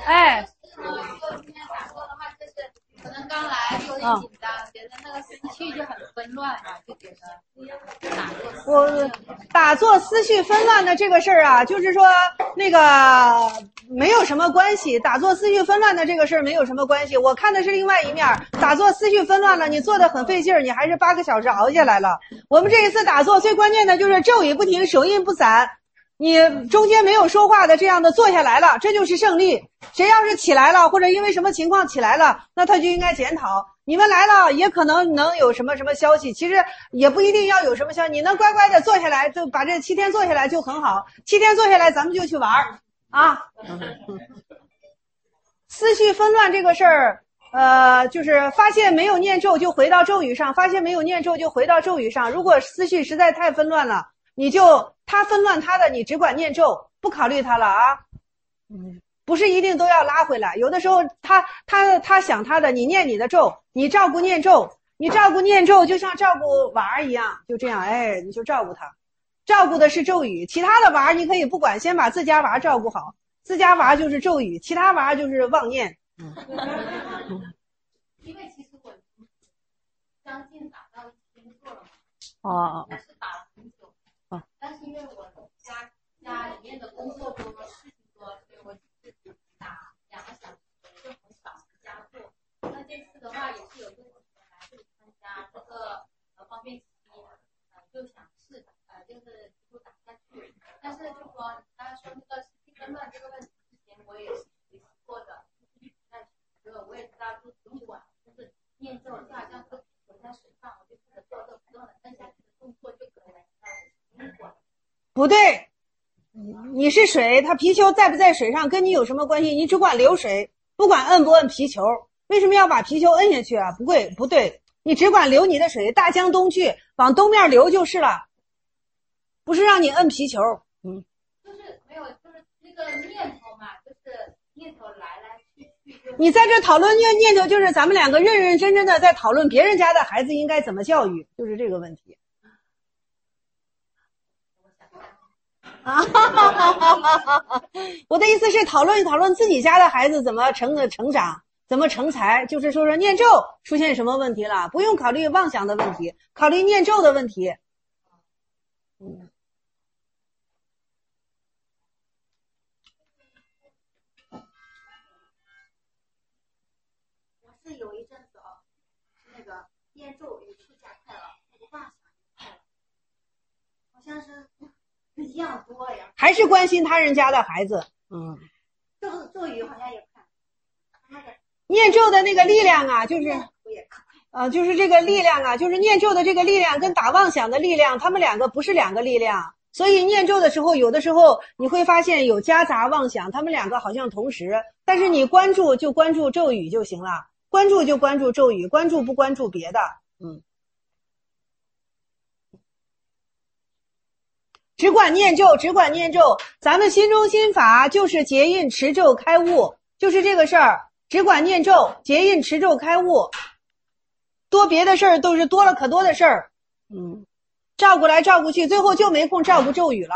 哎。 可能刚来有点紧张，觉得那个思绪就很纷乱嘛，就觉得打坐思绪纷乱的这个事儿啊，就是说那个没有什么关系，打坐思绪纷乱的这个事儿没有什么关系。我看的是另外一面，打坐思绪纷乱了，你做的很费劲儿，你还是8个小时熬下来了。我们这一次打坐最关键的就是咒语不停，手印不散。你中间没有说话的这样的坐下来了，这就是胜利。谁要是起来了，或者因为什么情况起来了，那他就应该检讨。你们来了，也可能能有什么消息，其实也不一定要有什么消息。你能乖乖的坐下来，就把这7天坐下来就很好。7天坐下来，咱们就去玩啊。思绪纷乱这个事儿，就是发现没有念咒就回到咒语上，发现没有念咒就回到咒语上。如果思绪实在太纷乱了，你就他纷乱他的，你只管念咒，不考虑他了啊。不是一定都要拉回来，有的时候他想他的，你念你的咒，你照顾念咒，你照顾念咒就像照顾娃儿一样，就这样，哎，你就照顾他，照顾的是咒语，其他的娃儿你可以不管，先把自家娃照顾好，自家娃就是咒语，其他娃就是妄念。 因为其实我将近打到1天做了嘛，但是打了很久，但是因为我家里面的工作多，事情多，所以我只打2个小时，就很少加做。那这次的话也是有个同学来这里参加这个方便期，就想试就是不打下去，但是就说他说那个思绪纷乱这个问题之前我也是学习过的，这个我也知道就不用管，就是念咒就好像是浮在水上，我就试着做不断的摁下去的动作就可以了，不用管。 不对，你是水，它皮球在不在水上跟你有什么关系？你只管流水，不管摁不摁皮球。为什么要把皮球摁下去啊？不对，你只管流你的水，大江东去，往东面流就是了，不是让你摁皮球。 就是没有，就是那个念头嘛，就是念头来去。 你在这讨论念头，就是咱们两个认认真真的在讨论别人家的孩子应该怎么教育，就是这个问题。我的意思是讨论一讨论自己家的孩子怎么成长，怎么成才，就是说念咒出现什么问题了，不用考虑妄想的问题，考虑念咒的问题。 我是有一阵子那个念咒语速加快了，那个妄想也快了，好像是一样多呀。 还是关心他人家的孩子。 咒语好像也快。 念咒的那个力量啊，就是就是这个力量啊，就是念咒的这个力量跟打妄想的力量，他们两个不是两个力量。所以念咒的时候，有的时候你会发现有夹杂妄想，他们两个好像同时，但是你关注就关注咒语就行了，关注就关注咒语，关注不关注别的。只管念咒，只管念咒，咱们心中心法就是结印持咒开悟，就是这个事儿，只管念咒，结印持咒开悟，多别的事儿都是多了可多的事儿。照顾来照顾去，最后就没空照顾咒语了。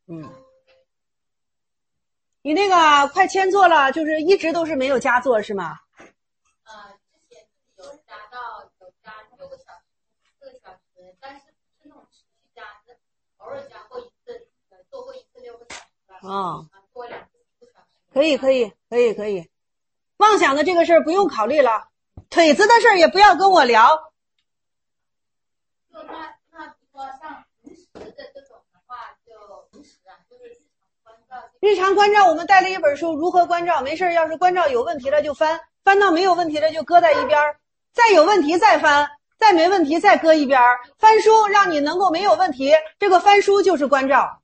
你那个快签做了，就是一直都是没有加做是吗？ 之前有加6个小时、4个小时，但是不是那种持续加，偶尔加过一次，做过一次6个小时。做2次4个小时。 可以。妄想的这个事儿不用考虑了，腿子的事儿也不要跟我聊。 就那比如说像平时的这种的话，就平时就是日常关照我们带了一本书如何关照，没事要是关照有问题了就翻到没有问题了就搁在一边，再有问题再翻，再没问题再搁一边。翻书让你能够没有问题，这个翻书就是关照。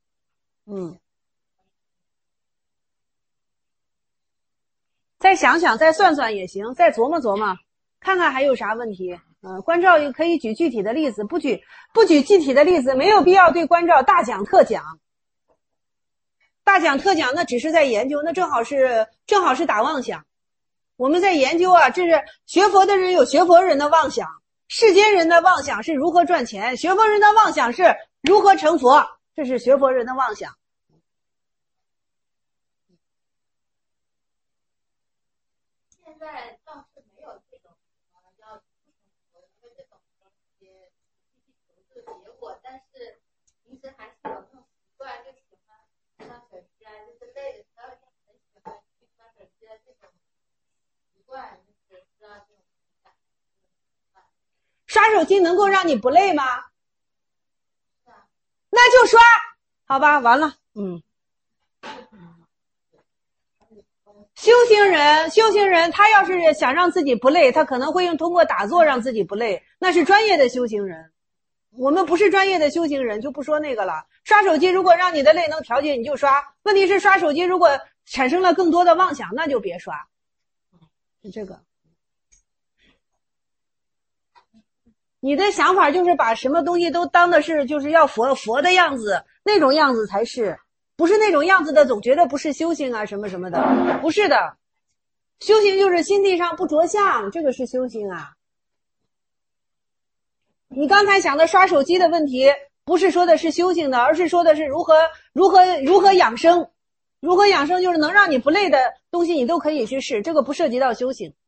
再想想再算算也行，再琢磨琢磨看看还有啥问题。关照也可以举具体的例子，不举具体的例子，没有必要对关照大讲特讲。大讲特讲那只是在研究，那正好是打妄想。我们在研究这是学佛的人有学佛人的妄想，世间人的妄想是如何赚钱，学佛人的妄想是如何成佛，这是学佛人的妄想。 现在倒是没有这种要不成熟的这种一些求助的结果，但是平时还是有那种习惯，就喜欢刷手机啊，就是累的时候就很喜欢去刷手机的这种习惯，就是知道这种感。 刷手机能够让你不累吗？那就刷，好吧，完了，修行人，他要是想让自己不累，他可能会通过打坐让自己不累，那是专业的修行人。我们不是专业的修行人，就不说那个了。刷手机如果让你的累能调节，你就刷。问题是刷手机如果产生了更多的妄想，那就别刷。是这个。你的想法就是把什么东西都当的是就是要佛的样子，那种样子才是，不是那种样子的总觉得不是修行啊什么什么的，不是的。修行就是心地上不着相，这个是修行啊。你刚才想的刷手机的问题，不是说的是修行的，而是说的是如何养生。如何养生就是能让你不累的东西你都可以去试，这个不涉及到修行。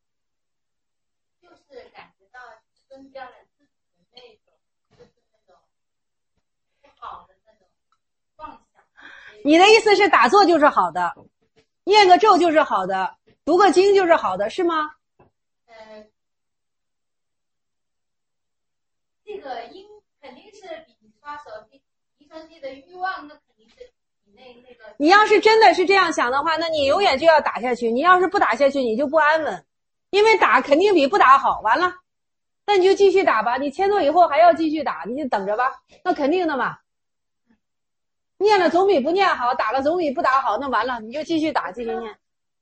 就是感觉到增加了自己的那种，就是那种不好的那种妄想。 你的意思是打坐就是好的，念个咒就是好的，读个经就是好的，是吗？ 这个肯定是比你刷手机提升自己的欲望，那肯定是比那个。 你要是真的是这样想的话，那你永远就要打下去。你要是不打下去，你就不安稳，因为打肯定比不打好。完了，那你就继续打吧。你签座以后还要继续打，你就等着吧。那肯定的嘛。念了总比不念好，打了总比不打好。那完了，你就继续打，继续念。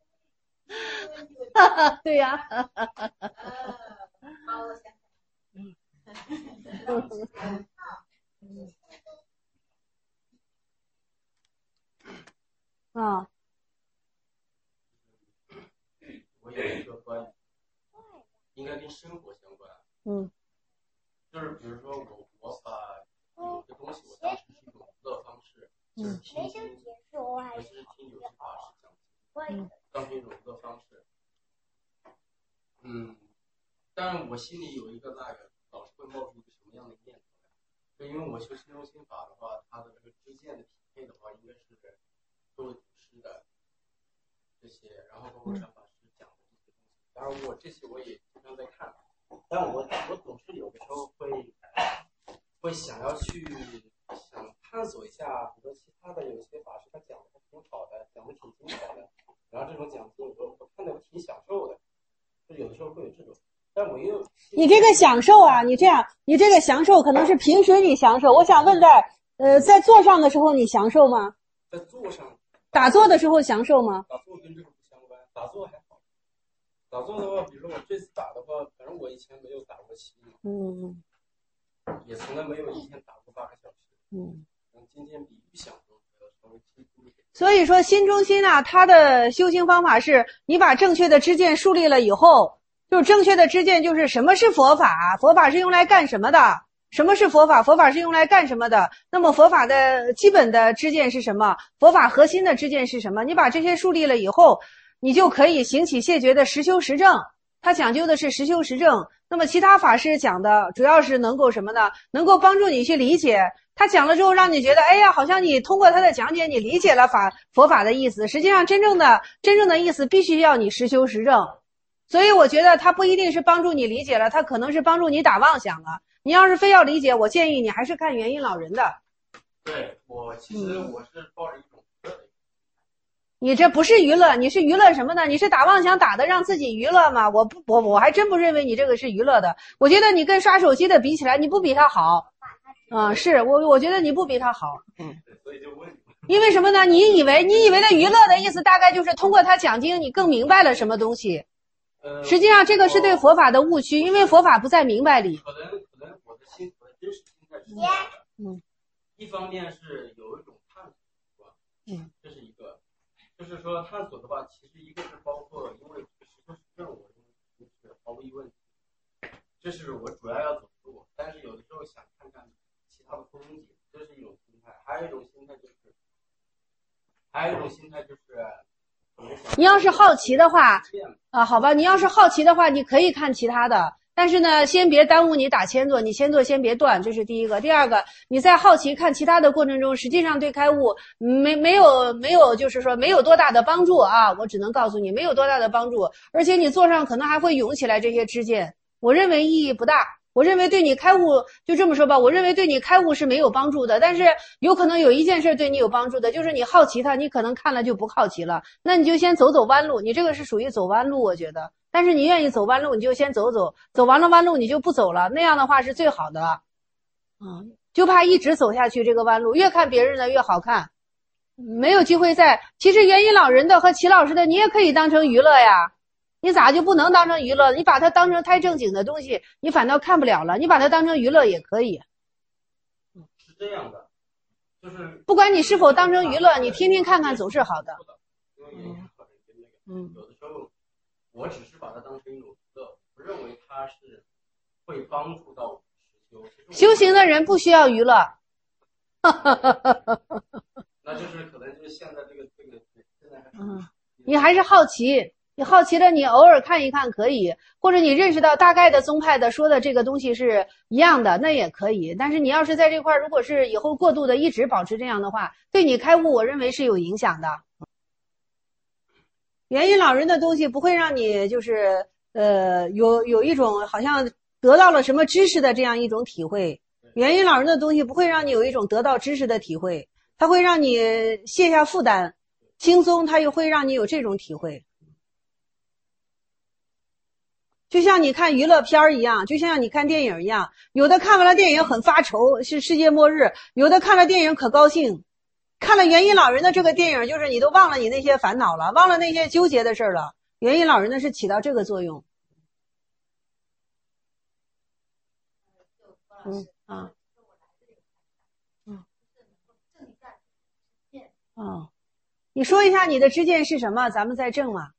对呀。 好，我想。 啊。 我有一个观点，应该跟生活相关。就是比如说我把有个东西我当成是一种娱乐方式，就是听经，尤其是听有些法师讲经，当成一种娱乐方式。但我心里有一个那个老是会冒出一个什么样的念头来？就因为我修心中心法的话，它的这个支线的匹配的话，应该是各位祖师的这些，然后包括禅法师讲的这些东西。当然我这些我也经常在看，但我总是有的时候会想要去想探索一下，比如说其他的有些法师他讲的挺好的，讲的挺精彩的，然后这种讲经我看的我挺享受的，就有的时候会有这种。但我又你这个享受啊，你这个享受可能是平时你享受。我想问在坐上的时候你享受吗？ 在坐上打坐的时候享受吗？ 打坐跟这个不相关，打坐还好。打坐的话，比如说我这次打的话，反正我以前没有打过棋，也从来没有一天打过8个小时。今天比预想中稍微轻松一点。 所以说心中心啊，它的修行方法是你把正确的知见树立了以后，就是正确的知见就是什么是佛法，佛法是用来干什么的，什么是佛法，佛法是用来干什么的，那么佛法的基本的知见是什么，佛法核心的知见是什么，你把这些树立了以后，你就可以行起谢绝的实修实证。它讲究的是实修实证，那么其他法师讲的主要是能够什么呢？能够帮助你去理解。他讲了之后让你觉得，哎呀，好像你通过他的讲解你理解了佛法的意思，实际上真正的意思必须要你实修实证。所以我觉得它不一定是帮助你理解了，它可能是帮助你打妄想了。你要是非要理解，我建议你还是看元音老人的。 对，其实我是抱着一种娱乐的。 你这不是娱乐，你是娱乐什么呢？你是打妄想打的让自己娱乐吗？我还真不认为你这个是娱乐的。我觉得你跟刷手机的比起来，你不比他好。是我觉得你不比他好。 所以就问你。 因为什么呢？你以为的娱乐的意思大概就是通过他讲经，你更明白了什么东西。实际上这个是对佛法的误区，因为佛法不在明白里。 可能我的真实心态是这样的。一方面是有一种探索，这是一个，就是说探索的话，其实一个是包括，因为实修实证，我认为是毫无疑问，这是我主要要走的路。但是有的时候想看看其他的风景，这是一种心态。还有一种心态就是，我们想你要是好奇的话，好吧，你要是好奇的话，你可以看其他的。但是呢，先别耽误你打千座，你千座先别断，这是第一个。第二个，你在好奇看其他的过程中，实际上对开悟没有，就是说没有多大的帮助啊。我只能告诉你，没有多大的帮助，而且你做上可能还会涌起来这些知见，我认为意义不大。我认为对你开悟，就这么说吧，我认为对你开悟是没有帮助的。但是有可能有一件事对你有帮助的，就是你好奇它，你可能看了就不好奇了。那你就先走走弯路，你这个是属于走弯路，我觉得。但是你愿意走弯路，你就先走走，走完了弯路你就不走了，那样的话是最好的。就怕一直走下去这个弯路，越看别人的越好看，没有机会在。其实元音老人的和齐老师的，你也可以当成娱乐呀。你咋就不能当成娱乐？你把它当成太正经的东西，你反倒看不了了。你把它当成娱乐也可以。 是这样的，就是不管你是否当成娱乐，你听听看看总是好的。 有的时候我只是把它当成一种娱乐，不认为它是会帮助到我实修。 修行的人不需要娱乐。 那就是可能就是现在这个现在你还是好奇。你好奇了，你偶尔看一看可以，或者你认识到大概的宗派的说的这个东西是一样的，那也可以。但是你要是在这块，如果是以后过度的一直保持这样的话，对你开悟，我认为是有影响的。元音老人的东西不会让你就是有一种好像得到了什么知识的这样一种体会。元音老人的东西不会让你有一种得到知识的体会，它会让你卸下负担，轻松，它又会让你有这种体会。就像你看娱乐片一样，就像你看电影一样，有的看完了电影很发愁，是世界末日，有的看了电影可高兴。看了元音老人的这个电影，就是你都忘了你那些烦恼了，忘了那些纠结的事了。元音老人的是起到这个作用。你说一下你的知见是什么，咱们再证嘛。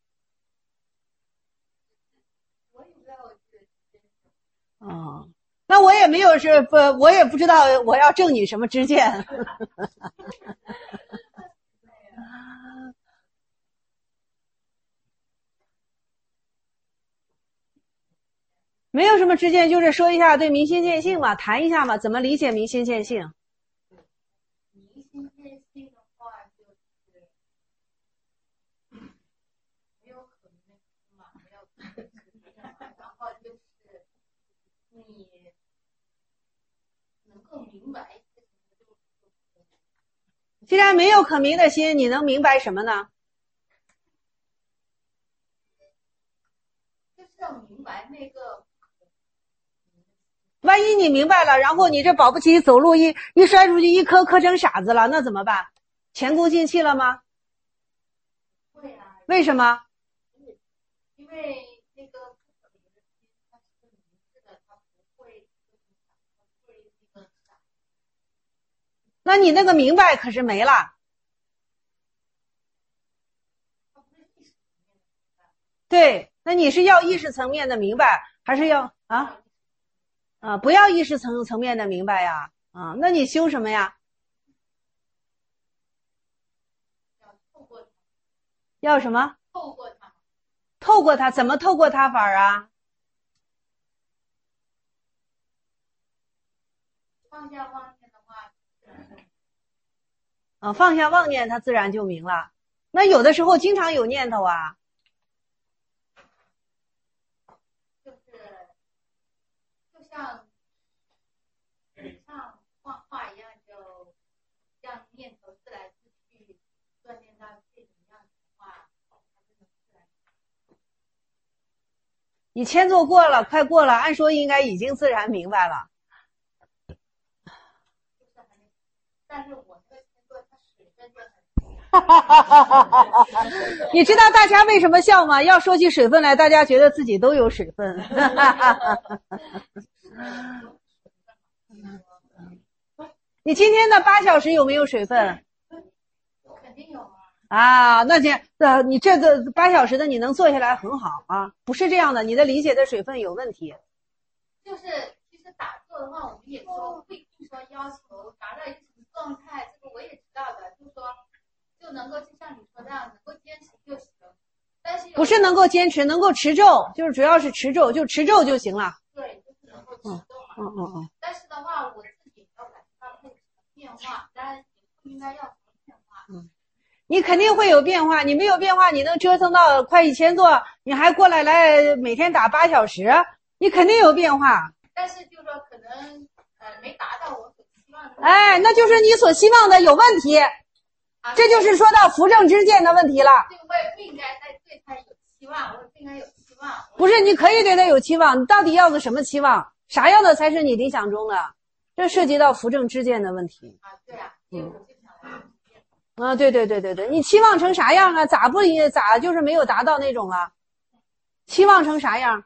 那我也没有我也不知道我要证你什么知见。没有什么知见，就是说一下对明心见性嘛，谈一下嘛，怎么理解明心见性？ 明心见性的话，就是没有可能嘛，没有可能，然后就是你能够明白。 既然没有可明的心，你能明白什么呢？ 就是要明白那个。 万一你明白了，然后你这保不齐走路一摔出去，一磕成傻子了，那怎么办？前功尽弃了吗？ 会啊。 为什么？ 因为那个它是明智的，它不会那个傻。 那你那个明白可是没了。对，那你是要意识层面的明白，还是要不要意识层面的明白呀？那你修什么呀？要什么？ 透过它。 透过它，怎么透过它法啊？ 放下妄念的话， 放下妄念，它自然就明了。那有的时候经常有念头啊。 像画画一样，就让念头自来自去，锻炼到这种样子的话， 你千座过了，快过了，按说应该已经自然明白了。 但是我这个千座它水分就很。 你知道大家为什么笑吗？要说起水分来，大家觉得自己都有水分。你今天的8小时有没有水分？ 肯定有啊。 那你这个8小时的你能做下来很好啊，不是这样的，你的理解的水分有问题。 就是其实打坐的话，我们也说不一定说要求达到一种状态，这个我也知道的，就是说就能够就像你说的样，能够坚持就行。 不是能够坚持，能够持咒，就是主要是持咒，就持咒就行了。 对，就是能够持咒嘛。但是的话，我自己要感觉到会有变化，但是也不应该要什么变化。 你肯定会有变化，你没有变化，你能折腾到快1000座，你还过来每天打8小时，你肯定有变化。 但是就说可能没达到我所期望的。 哎，那就是你所希望的有问题。这就是说到扶正之见的问题了。 对，我也不应该再对他有期望，我不应该有期望。 不是，你可以对他有期望，你到底要个什么期望？啥样的才是你理想中的？这涉及到扶正之见的问题。 对啊，我就想来对，你期望成啥样啊？咋就是没有达到那种啊？期望成啥样？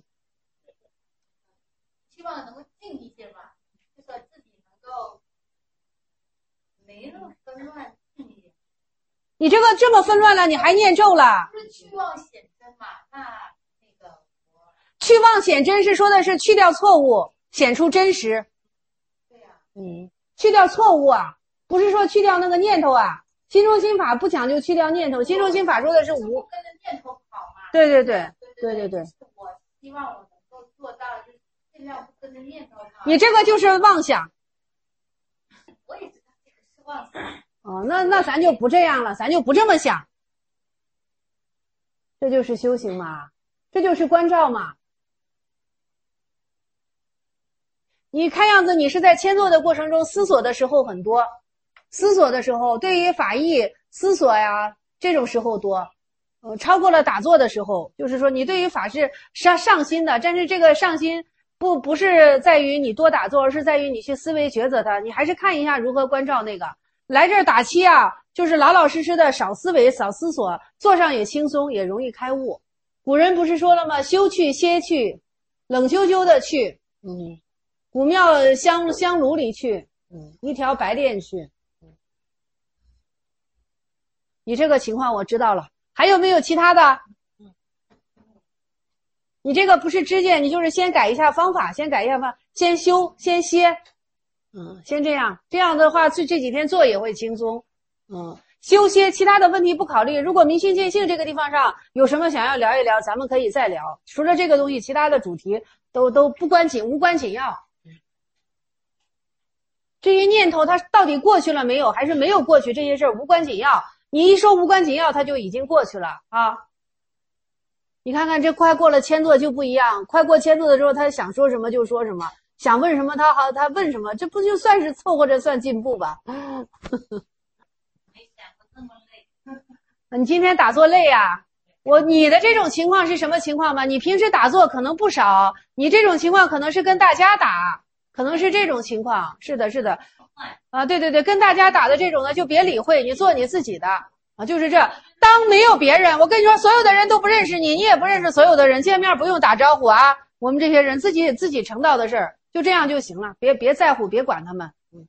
希望能够静一些吧，就说自己能够没那么纷乱。 你这个这么纷乱了，你还念咒了？ 不是去妄显真嘛？那个去妄显真是说的是去掉错误，显出真实。 对呀。 去掉错误啊，不是说去掉那个念头啊。心中心法不讲究去掉念头，心中心法说的是无。 跟着念头跑嘛。 对。 我希望我能够做到，就是尽量不跟着念头跑。 你这个就是妄想。 我也知道这个是妄想。 那咱就不这样了，咱就不这么想。这就是修行嘛，这就是关照嘛。你看样子你是在迁坐的过程中思索的时候很多，思索的时候对于法义思索呀，这种时候多。超过了打坐的时候，就是说你对于法是上心的，但是这个上心不是在于你多打坐，而是在于你去思维抉择它，你还是看一下如何关照那个。来这儿打七啊，就是老老实实的少思维少思索，坐上也轻松，也容易开悟。古人不是说了吗？休去歇去，冷啾啾的去，古庙香炉里去，一条白练去。你这个情况我知道了，还有没有其他的？你这个不是知见，你就是先改一下方法，先修先歇。先这样的话，这几天做也会轻松。修歇其他的问题不考虑。如果明心见性这个地方上有什么想要聊一聊，咱们可以再聊。除了这个东西，其他的主题都无关紧要。至于念头它到底过去了没有，还是没有过去，这些事儿无关紧要。你一说无关紧要，它就已经过去了啊。你看看这快过了迁坐就不一样，快过迁坐的时候，他想说什么就说什么。想问什么他问什么，这不就算是凑合着算进步吧？ 没想过这么累。 你今天打坐累啊？你的这种情况是什么情况吧？你平时打坐可能不少，你这种情况可能是跟大家打，可能是这种情况。是的对，跟大家打的这种呢就别理会，你做你自己的啊，就是这。当没有别人，我跟你说，所有的人都不认识你，你也不认识所有的人，见面不用打招呼啊。我们这些人自己成道的事儿。就这样就行了，别在乎，别管他们。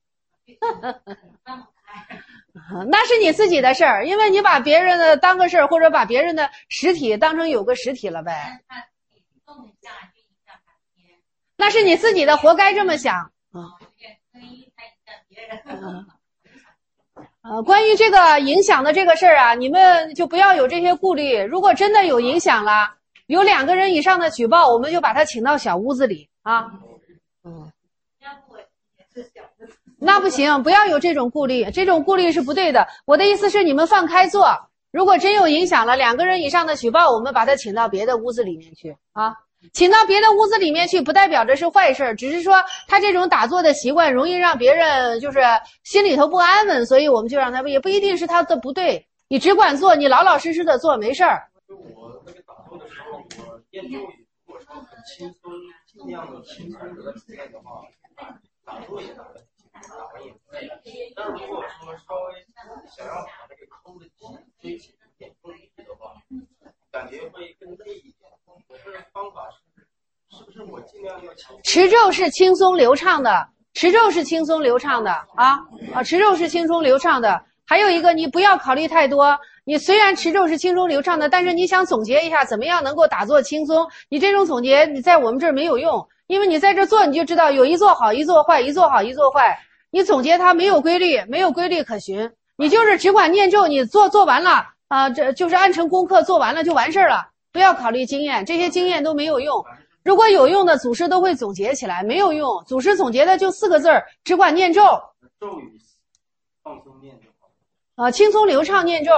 那是你自己的事儿，因为你把别人的当个事儿，或者把别人的实体当成有个实体了呗。那是你自己的，活该这么想。关于这个影响的这个事儿啊，你们就不要有这些顾虑。如果真的有影响了，有2个人以上的举报，我们就把他请到小屋子里啊。那不行，不要有这种顾虑，这种顾虑是不对的。我的意思是你们放开做，如果真有影响了，2个人以上的举报，我们把他请到别的屋子里面去啊。请到别的屋子里面去，不代表着是坏事，只是说他这种打坐的习惯容易让别人就是心里头不安稳，所以我们就让他，也不一定是他的不对，你只管做，你老老实实的做，没事儿。 我那个打坐的时候，我念咒语如果说很轻松，尽量的轻松的体验的话，打坐也打完也累。但是如果说稍微想要把这个抠的追紧一点重一点的话，感觉会更累一点。我这方法是不是我尽量要轻松？ 持咒是轻松流畅的，持咒是轻松流畅的持咒是轻松流畅的。还有一个，你不要考虑太多。你虽然持咒是轻松流畅的，但是你想总结一下怎么样能够打坐轻松，你这种总结你在我们这儿没有用，因为你在这做你就知道有一做好一做坏，一做好一做坏，你总结它没有规律可循，你就是只管念咒，你做完了啊，这就是按成功课做完了就完事儿了，不要考虑经验，这些经验都没有用。如果有用的，祖师都会总结起来，没有用，祖师总结的就4个字儿，只管念咒。 咒语放松念就好。 啊，轻松流畅念咒。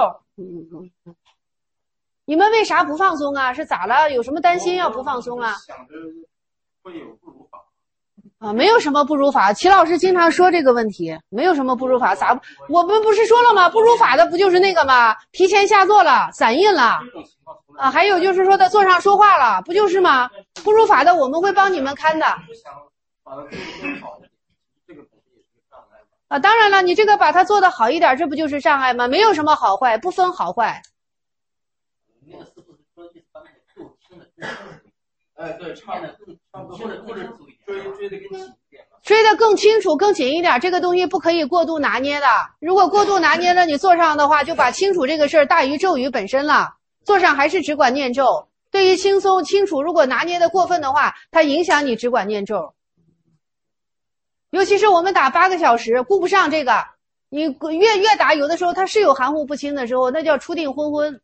你们为啥不放松啊？是咋了？有什么担心要不放松啊？ 想着会有不如法。 啊，没有什么不如法。齐老师经常说这个问题，没有什么不如法。咋？我们不是说了吗？不如法的不就是那个吗？提前下座了，散印了。啊，还有就是说的座上说话了，不就是吗？不如法的我们会帮你们看的。啊，当然了，你这个把它做得好一点，这不就是障碍吗？没有什么好坏，不分好坏。 对，差不多，或者追得更紧一点。 追得更清楚、更紧一点，这个东西不可以过度拿捏的。如果过度拿捏了，你做上的话，就把清楚这个事儿大于咒语本身了。做上还是只管念咒。对于轻松清楚，如果拿捏的过分的话，它影响你只管念咒。尤其是我们打8个小时，顾不上这个，你越打，有的时候它是有含糊不清的时候，那叫初定昏昏。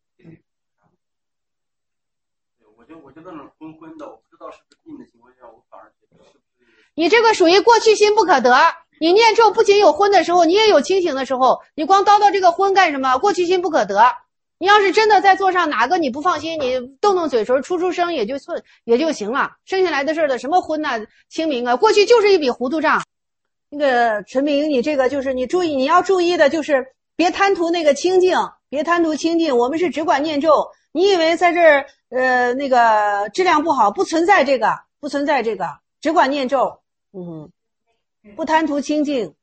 我就那种昏的，我不知道是不是定的情况下，我反而觉得是不是你这个属于过去心不可得。你念咒不仅有昏的时候，你也有清醒的时候，你光叨叨这个昏干什么？过去心不可得。你要是真的在座上哪个你不放心，你动动嘴唇出声也就行了。剩下来的事儿的什么昏呐、清明啊，过去就是一笔糊涂账。那个陈明，你这个就是你注意，你要注意的就是别贪图那个清净，别贪图清净。我们是只管念咒，你以为在这儿那个质量不好，不存在这个，只管念咒，不贪图清净，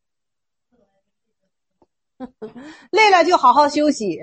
累了就好好休息。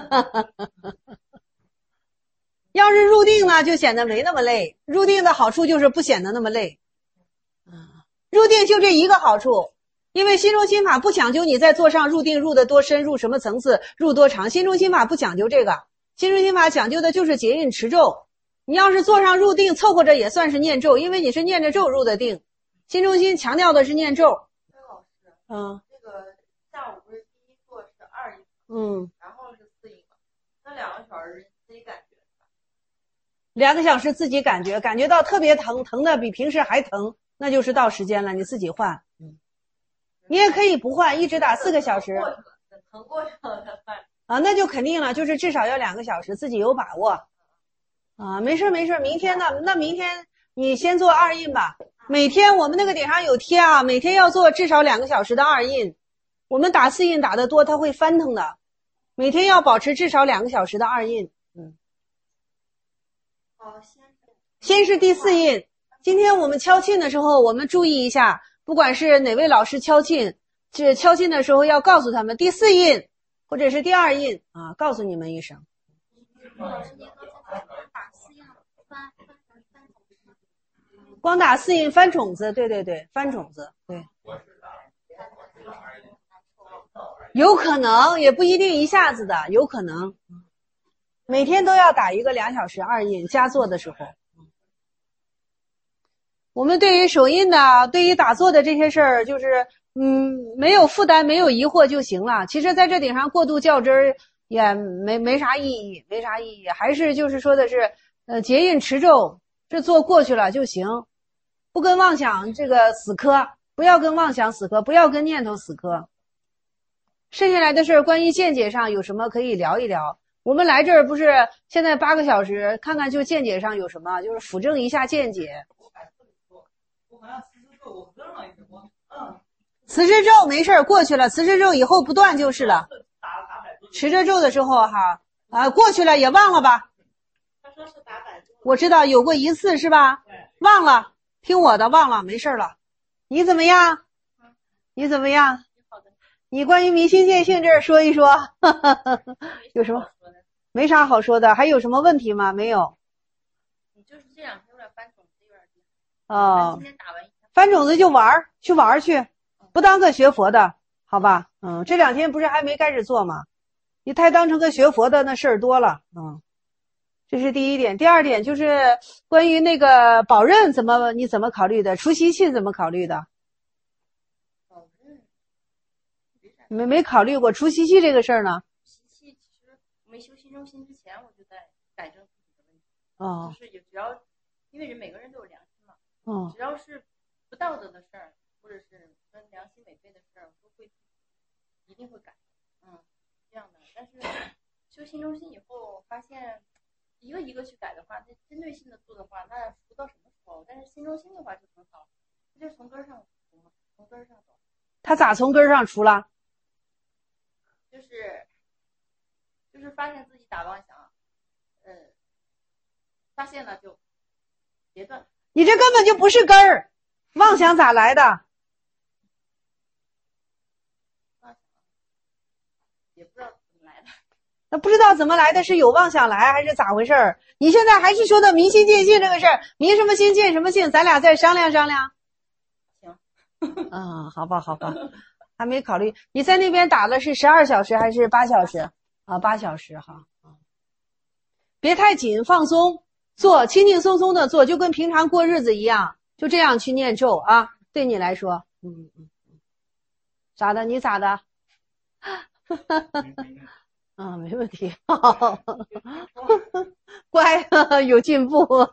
要是入定呢，就显得没那么累。入定的好处就是不显得那么累。入定就这一个好处，因为心中心法不讲究你在座上入定入得多深，入什么层次，入多长。心中心法不讲究这个，心中心法讲究的就是结印持咒。你要是座上入定，凑合着也算是念咒，因为你是念着咒入的定。心中心强调的是念咒。 崔老师，这个下午不是第一座是2印，然后是4印嘛？那2个小时自己感觉 ？2个小时自己感觉到特别疼的比平时还疼，那就是到时间了，你自己换。你也可以不换，一直打4个小时。 疼过去了再换。 啊，那就肯定了，就是至少要2个小时，自己有把握。啊，没事，明天呢？那明天你先做2印吧。每天我们那个顶上有贴啊，每天要做至少2个小时的2印。我们打4印打得多，它会翻腾的。每天要保持至少2个小时的2印。先是第4印。今天我们敲磬的时候，我们注意一下，不管是哪位老师敲磬，这敲磬的时候要告诉他们第4印或者是第2印啊，告诉你们一声。 老师，您刚才打4印翻光打4印翻种子，对，翻种子，对。有可能，也不一定一下子的，有可能。每天都要打一个2小时2印，加座的时候。我们对于手印的，对于打坐的这些事儿，就是没有负担，没有疑惑就行了。其实在这顶上过度较真儿也没啥意义，还是就是说的是结印持咒，这做过去了就行，不跟妄想这个死磕，不要跟妄想死磕，不要跟念头死磕。剩下来的事儿，关于见解上有什么可以聊一聊。我们来这儿不是现在8个小时，看看就见解上有什么，就是辅正一下见解。辞职咒没事过去了，辞职咒以后不断就是了。持着咒的时候过去了也忘了吧。 他说是打100咒。 我知道有过一次是吧？忘了，听我的，忘了，没事了。你怎么样？你关于明心见性这儿说一说，有什么？没啥好说的，还有什么问题吗？没有。 你就是这2天有点翻种子，有点厉害。哦。 今天打完翻种子就玩去，不当个学佛的，好吧？这2天不是还没开始做吗？你太当成个学佛的那事儿多了。这是第一点。第2点就是关于那个保任你怎么考虑的？除习气怎么考虑的？没考虑过除习气这个事儿呢？ 习气其实中心之前，我就在改正自己的问题。就是只要因为每个人都有良心嘛，只要是不道德的事儿，或者是跟良心违背的事儿，都会一定会改。这样的。但是修心中心以后，发现一个一个去改的话，那针对性的做的话，那扶到什么时候？但是心中心的话就很好，它就从根上除嘛，从根上走。 他咋从根上除了？ 就是发现自己打妄想，发现了就截断。 你这根本就不是根儿，妄想咋来的？ 也不知道怎么来的。 那不知道怎么来的，是有妄想来还是咋回事儿？你现在还是说的明心见性这个事儿，明什么心见什么性，咱俩再商量商量。行。好吧，还没考虑。你在那边打的是12小时还是8小时？8小时哈。别太紧，放松，做轻轻松松的做，就跟平常过日子一样，就这样去念咒啊。对你来说，咋的？你咋的？没问题。乖，有进步。 郭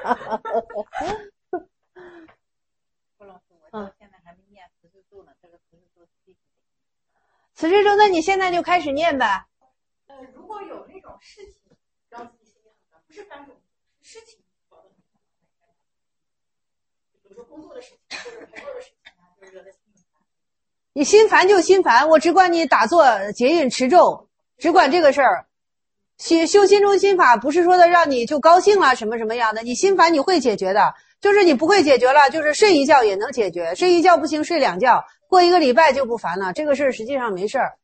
老师，我到现在还没念慈氏咒呢，这个慈氏咒具体的。 慈氏咒，那你现在就开始念呗。 如果有那种事情让自己心里很烦，不是烦种，是事情搞得很烦，比如说工作的事情，或者朋友的事情啊，就是惹得心很烦。 你心烦就心烦，我只管你打坐结印持咒，只管这个事儿。修心中心法不是说的让你就高兴了什么什么样的，你心烦你会解决的，就是你不会解决了，就是睡一觉也能解决，睡一觉不行睡2觉，过1个礼拜就不烦了，这个事儿实际上没事儿。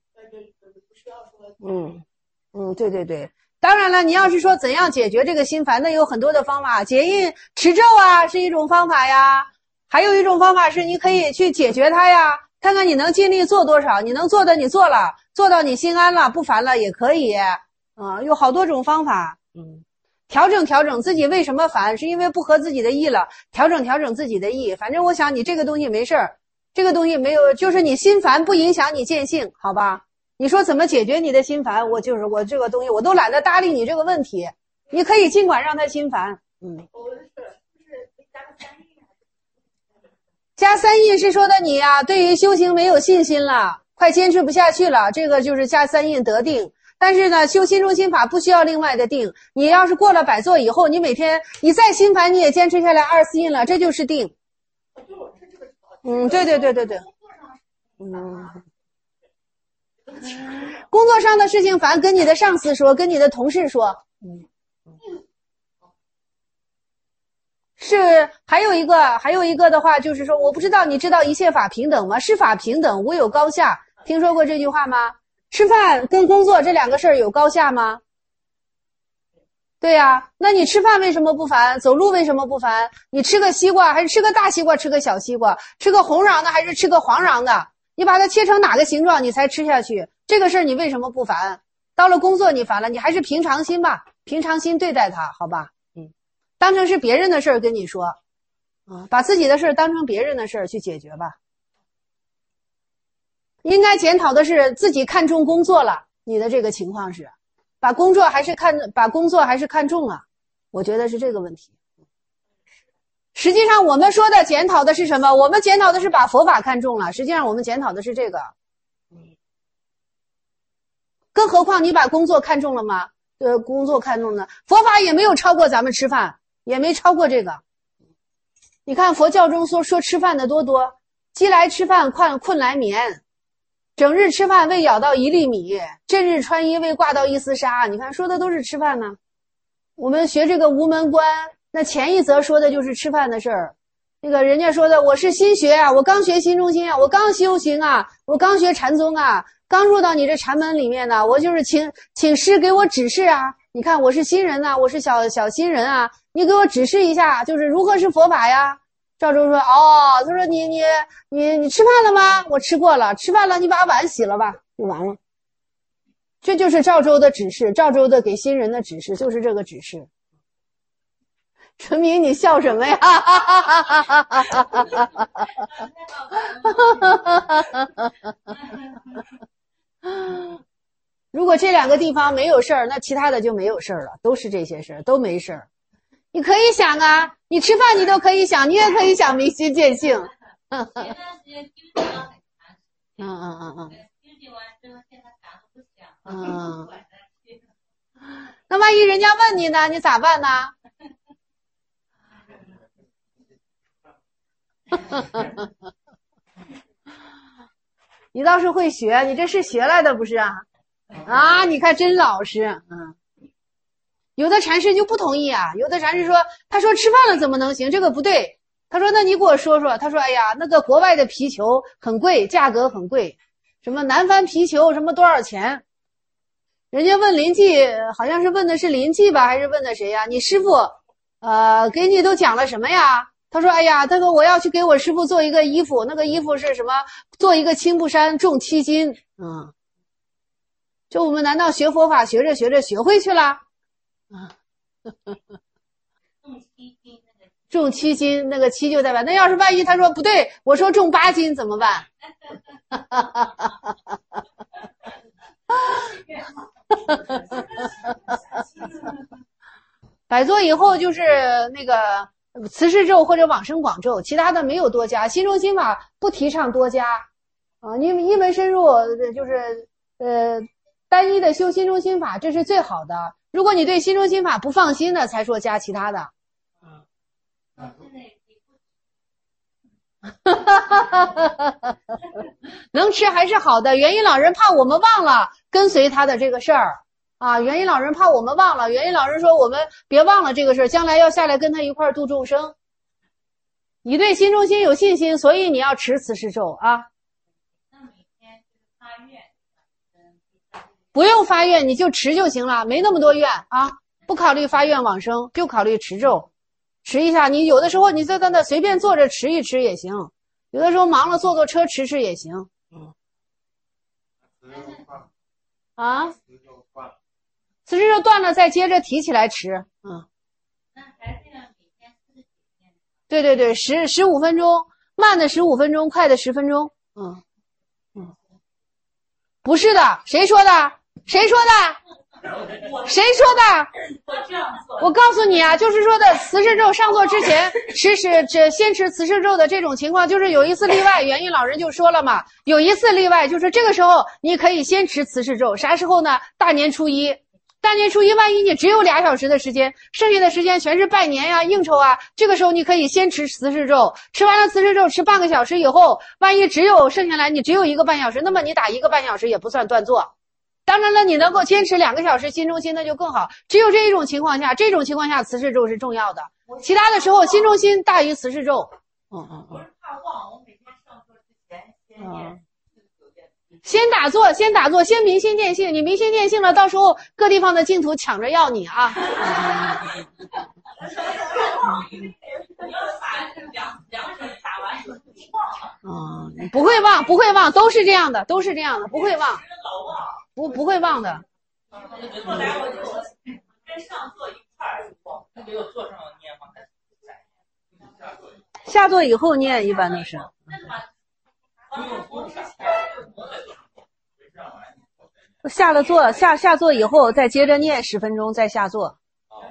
对。当然了，你要是说怎样解决这个心烦，那有很多的方法，结印持咒啊是一种方法呀，还有一种方法是你可以去解决它呀，看看你能尽力做多少，你能做的你做了，做到你心安了不烦了也可以。有好多种方法。调整自己为什么烦，是因为不合自己的意了，调整自己的意。反正我想你这个东西没事儿，这个东西没有，就是你心烦不影响你见性，好吧？你说怎么解决你的心烦，我这个东西我都懒得搭理你这个问题，你可以尽管让他心烦。加3印是说的你啊，对于修行没有信心了，快坚持不下去了，这个就是加3印得定。但是呢，修心中心法不需要另外的定，你要是过了百座以后，你每天你再心烦你也坚持下来24印了，这就是定。对。工作上的事情烦，跟你的上司说，跟你的同事说。是还有一个的话，就是说，我不知道你知道一切法平等吗？是法平等，无有高下。听说过这句话吗？吃饭跟工作这2个事儿有高下吗？对呀，那你吃饭为什么不烦？走路为什么不烦？你吃个西瓜还是吃个大西瓜，吃个小西瓜，吃个红瓤的还是吃个黄瓤的？你把它切成哪个形状你才吃下去？这个事儿你为什么不烦？到了工作你烦了，你还是平常心吧，平常心对待它，好吧？当成是别人的事儿跟你说，把自己的事儿当成别人的事儿去解决吧。应该检讨的是自己看重工作了，你的这个情况是把工作还是看重了，我觉得是这个问题。实际上我们说的检讨的是什么？我们检讨的是把佛法看重了，实际上我们检讨的是这个。更何况你把工作看重了吗？工作看重呢，佛法也没有超过咱们吃饭，也没超过这个。你看佛教中说吃饭的多，饥来吃饭，困来眠，整日吃饭未咬到1粒米，阵日穿衣未挂到1丝纱。你看说的都是吃饭呢。我们学这个无门观，那前一则说的就是吃饭的事儿。那个人家说的，我是新学啊，我刚学心中心啊，我刚修行啊，我刚学禅宗啊，刚入到你这禅门里面呢，我就是请师给我指示啊。你看我是新人呐，我是小新人啊，你给我指示一下，就是如何是佛法呀？赵州说，他说你吃饭了吗？我吃过了，吃饭了，你把碗洗了吧，就完了。这就是赵州的指示，赵州的给新人的指示就是这个指示。陈明，你笑什么呀？ 如果这2个地方没有事儿，那其他的就没有事儿了，都是这些事儿，都没事儿。你可以想啊，你吃饭你都可以想，你也可以想明心见性。 前段时间纠结了很长时间。纠结完之后，现在啥都不想。 那万一人家问你呢，你咋办呢？你倒是会学，你这是学来的不是啊？啊，你看真老实。有的禅师就不同意啊，有的禅师说，他说吃饭了怎么能行？这个不对。他说那你给我说说。他说哎呀，那个国外的皮球很贵，价格很贵，什么南方皮球什么多少钱？人家问临济，好像是问的是临济吧，还是问的谁呀？你师傅给你都讲了什么呀？他说哎呀，他说我要去给我师傅做一个衣服，那个衣服是什么？做一个青布衫，重7斤。就我们难道学佛法学着学着学会去了？重7斤，那个7就代表，那要是万一他说不对，我说重8斤怎么办？摆坐以后就是那个慈氏咒或者往生广咒，其他的没有多加。心中心法不提倡多加因为一门深入就是单一的修心中心法，这是最好的。如果你对心中心法不放心的，才说加其他的。能吃还是好的。元音老人怕我们忘了跟随他的这个事儿啊，元音老人怕我们忘了，元音老人说我们别忘了这个事儿，将来要下来跟他一块儿度众生。你对心中心有信心，所以你要持慈氏咒啊。 那每天发愿， 不用发愿，你就持就行了，没那么多愿啊，不考虑发愿往生，就考虑持咒。持一下，你有的时候你在那随便坐着持一持也行，有的时候忙了坐车持持也行。慈氏咒断了再接着提起来持。 那还是要每天49遍。 对对对，15分钟，慢的15分钟，快的10分钟。不是的，谁说的？谁说的？谁说的？我告诉你啊，就是说的慈氏咒上座之前先持慈氏咒的这种情况，就是有一次例外，元音老人就说了嘛，有一次例外，就是这个时候你可以先持慈氏咒，啥时候呢？大年初一。大年初一万一你只有2小时的时间，剩下的时间全是拜年呀、应酬啊，这个时候你可以先持慈氏咒，吃完了慈氏咒吃半个小时以后，万一剩下来你只有1个半小时，那么你打1个半小时也不算断座。当然了，你能够坚持2个小时心中心那就更好。只有这种情况下慈氏咒是重要的，其他的时候心中心大于慈氏咒。 我是怕忘，我每天上课之前先念。 先打坐，先明心见性。你明心见性了，到时候各地方的净土抢着要你啊！ 你要是把2声打完就忘了。 不会忘，都是这样的，不会忘，不会忘的。 后来我就跟上座一块儿忘，他给我坐上念吗？ 下座以后念一般都是。下了座，下座以后再接着念10分钟，再下座。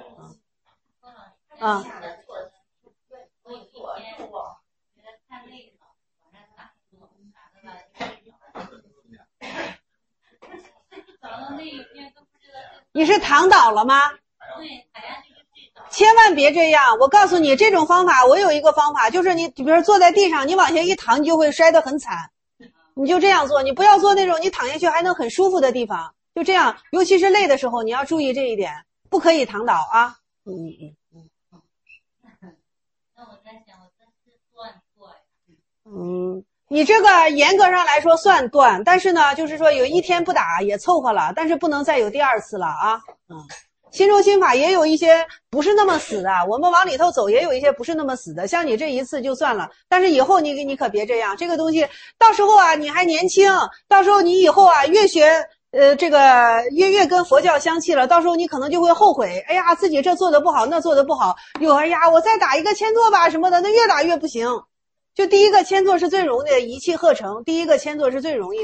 你是躺倒了吗？千万别这样，我告诉你，这种方法我有一个方法，就是你比如说坐在地上，你往下一躺，你就会摔得很惨。你就这样做，你不要做那种你躺下去还能很舒服的地方，就这样，尤其是累的时候，你要注意这一点，不可以躺倒啊。 那我在想，我这是断座呀。你这个严格上来说算断，但是呢，就是说有1天不打也凑合了，但是不能再有第2次了啊。心中心法也有一些不是那么死的，我们往里头走也有一些不是那么死的，像你这一次就算了，但是以后你可别这样，这个东西到时候啊你还年轻，到时候你以后啊越学这个越跟佛教相契了，到时候你可能就会后悔，哎呀自己这做的不好那做的不好，哎呀我再打一个千座吧什么的，那越打越不行。就第一个千座是最容易的，一气呵成，第一个千座是最容易的。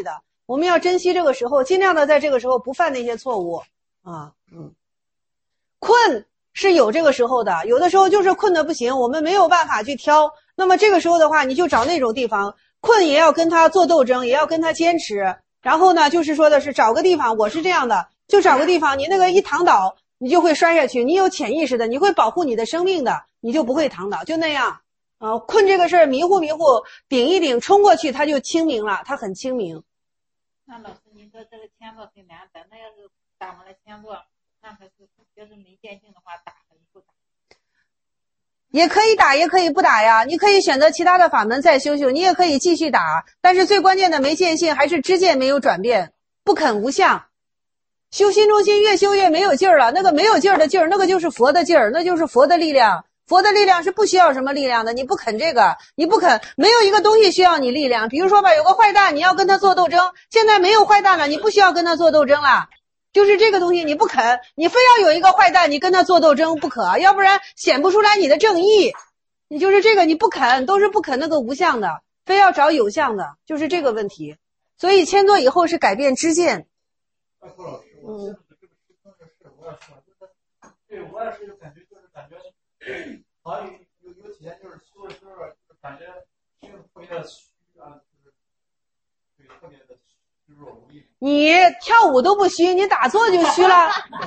我们要珍惜这个时候，尽量的在这个时候不犯那些错误啊。困是有这个时候的，有的时候就是困的不行，我们没有办法去挑。那么这个时候的话，你就找那种地方，困也要跟他做斗争，也要跟他坚持。然后呢，就是说的是找个地方，我是这样的，就找个地方，你那个一躺倒，你就会摔下去。你有潜意识的，你会保护你的生命的，你就不会躺倒，就那样。困这个事儿，迷糊，顶一顶，冲过去，他就清明了，他很清明。 那老师，您说这个签座很难的，那要是打完了签座，那还是要是没见性的话，打还是不打？ 也可以打，也可以不打呀。你可以选择其他的法门再修，你也可以继续打。但是最关键的没见性，还是知见没有转变，不肯无相。修心中心越修越没有劲儿了，那个没有劲儿的劲儿，那个就是佛的劲儿，那就是佛的力量。佛的力量是不需要什么力量的，你不肯这个，你不肯，没有一个东西需要你力量。比如说吧，有个坏蛋，你要跟他做斗争，现在没有坏蛋了，你不需要跟他做斗争了。就是这个东西你不肯，你非要有一个坏蛋，你跟他做斗争不可，要不然显不出来你的正义。你就是这个你不肯，都是不肯那个无相的，非要找有相的，就是这个问题。所以签座以后是改变知见。 郭老师，我记得这个师兄的事，我也说，对我也是有感觉，就是感觉好像有几天就是修的时候，就是感觉心特别的虚啊，就是对特别的虚弱无力。 你跳舞都不虚，你打坐就虚了。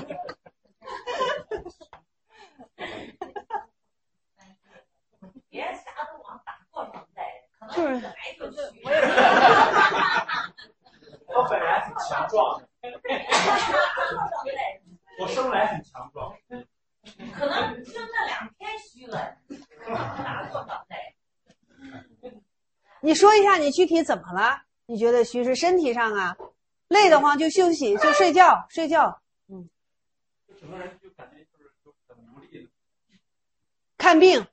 别啥都往打坐上带，可能就是本来就是我本来很强壮的，我生来很强壮， 可能就那2天虚了，打坐上带。 你说一下你具体怎么了？你觉得虚是身体上啊？累得慌就休息，就睡觉。 就整个人就感觉就是很无力的。 看病。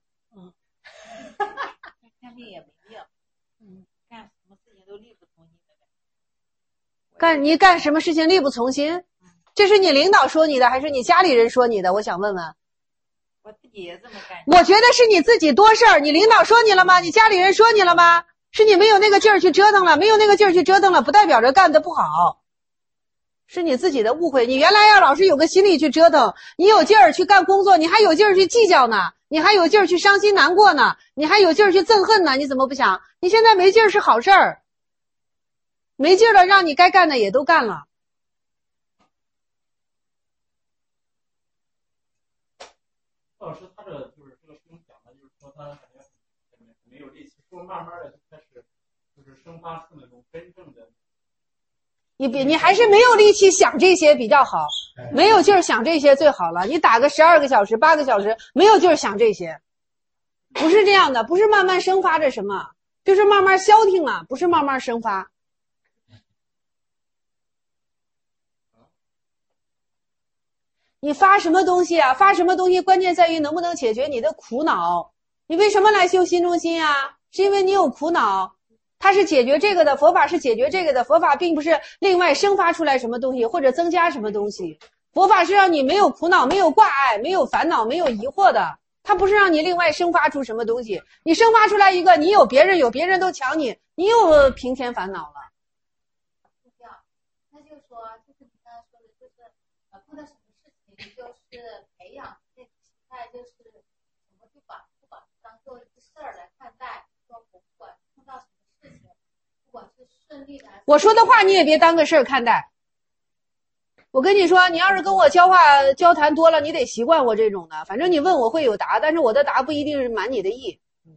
看病也没用，干什么事情都力不从心的。你干什么事情力不从心？这是你领导说你的，还是你家里人说你的？我想问问。 我自己也这么干。 我觉得是你自己多事儿。你领导说你了吗？你家里人说你了吗？是你没有那个劲儿去折腾了，没有那个劲儿去折腾了，不代表着干得不好，是你自己的误会。你原来要老是有个心力去折腾，你有劲儿去干工作，你还有劲儿去计较呢，你还有劲儿去伤心难过呢，你还有劲儿去憎恨呢，你怎么不想？你现在没劲儿是好事儿，没劲儿了，让你该干的也都干了。 老师，他就是这个事情讲的，就是说他感觉没有力气，说慢慢的就开始就是生发出那种真正的。 你还是没有力气想这些比较好，没有劲儿想这些最好了。你打个12个小时、8个小时，没有劲儿想这些，不是这样的，不是慢慢生发着什么，就是慢慢消停了，不是慢慢生发。你发什么东西啊？发什么东西？关键在于能不能解决你的苦恼。你为什么来修心中心啊？是因为你有苦恼。它是解决这个的，佛法是解决这个的，佛法并不是另外生发出来什么东西或者增加什么东西，佛法是让你没有苦恼、没有挂碍、没有烦恼、没有疑惑的，它不是让你另外生发出什么东西。你生发出来一个，你有别人都抢你，你又平添烦恼了。 那就是说，就是你刚才说的，就是碰到什么事情，就是培养那个心态，就是怎么就不把当做一个事儿来看待，说不管碰到什么事情，不管是顺利的还是我说的话你也别当个事儿看待。我跟你说，你要是跟我交谈多了，你得习惯我这种的。反正你问我会有答，但是我的答不一定是满你的意。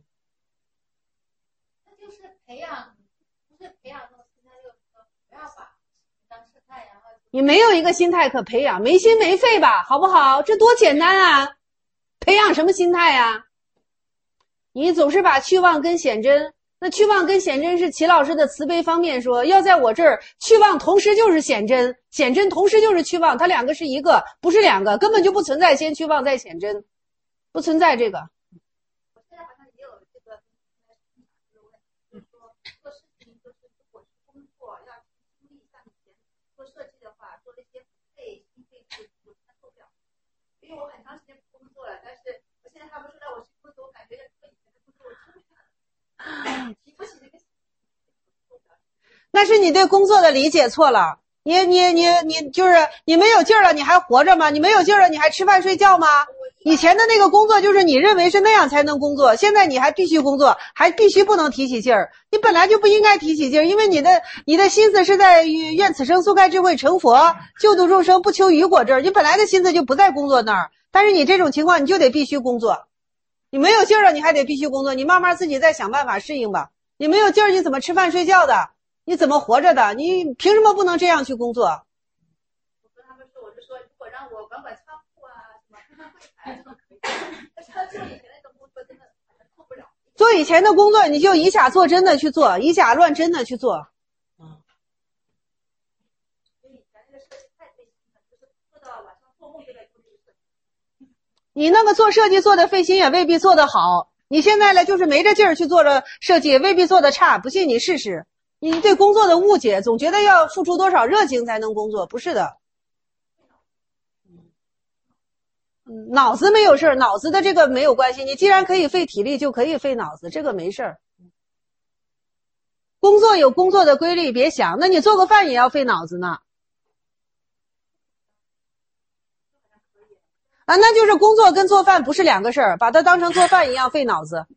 那就是培养，不是培养那种心态，就是说不要把当事态，然后你没有一个心态可培养，没心没肺吧，好不好？这多简单啊！培养什么心态啊？你总是把去妄跟显真，那去妄跟显真是齐老师的慈悲方面说，要在我这儿去妄同时就是显真，显真同时就是去妄，它两个是一个，不是两个，根本就不存在先去妄再显真，不存在这个。 我现在好像也有这个就是说做事情，就是如果是工作要精力，像以前做设计的话，做那些心肺我承受不了，因为我很长时间不工作了，但是我现在他们说让我去工作，我感觉和以前的工作我那是你对工作的理解错了。你就是你没有劲儿了，你还活着吗？你没有劲儿了，你还吃饭睡觉吗？以前的那个工作就是你认为是那样才能工作，现在你还必须工作，还必须不能提起劲儿。你本来就不应该提起劲儿，因为你的心思是在愿此生速开智慧成佛，救度众生不求于果这儿，你本来的心思就不在工作那儿。但是你这种情况你就得必须工作，你没有劲儿了，你还得必须工作，你慢慢自己再想办法适应吧。你没有劲儿，你怎么吃饭睡觉的？你怎么活着的？你凭什么不能这样去工作？ 我跟他们说，我就说，如果让我管仓库啊，什么看柜台，这么可以。但是他做以前那种工作真的做不了。 做以前的工作，你就以假作真的去做，以假乱真的去做。 所以以前那个设计太费心了，就是做到晚上做梦就在做这个设计。 你那个做设计做的费心，也未必做得好。你现在呢，就是没这劲儿去做着设计，未必做得差。不信你试试。你对工作的误解，总觉得要付出多少热情才能工作，不是的。脑子没有事儿，脑子的这个没有关系。你既然可以费体力，就可以费脑子，这个没事儿。工作有工作的规律，别想。那你做个饭也要费脑子呢。啊，那就是工作跟做饭不是两个事儿，把它当成做饭一样费脑子。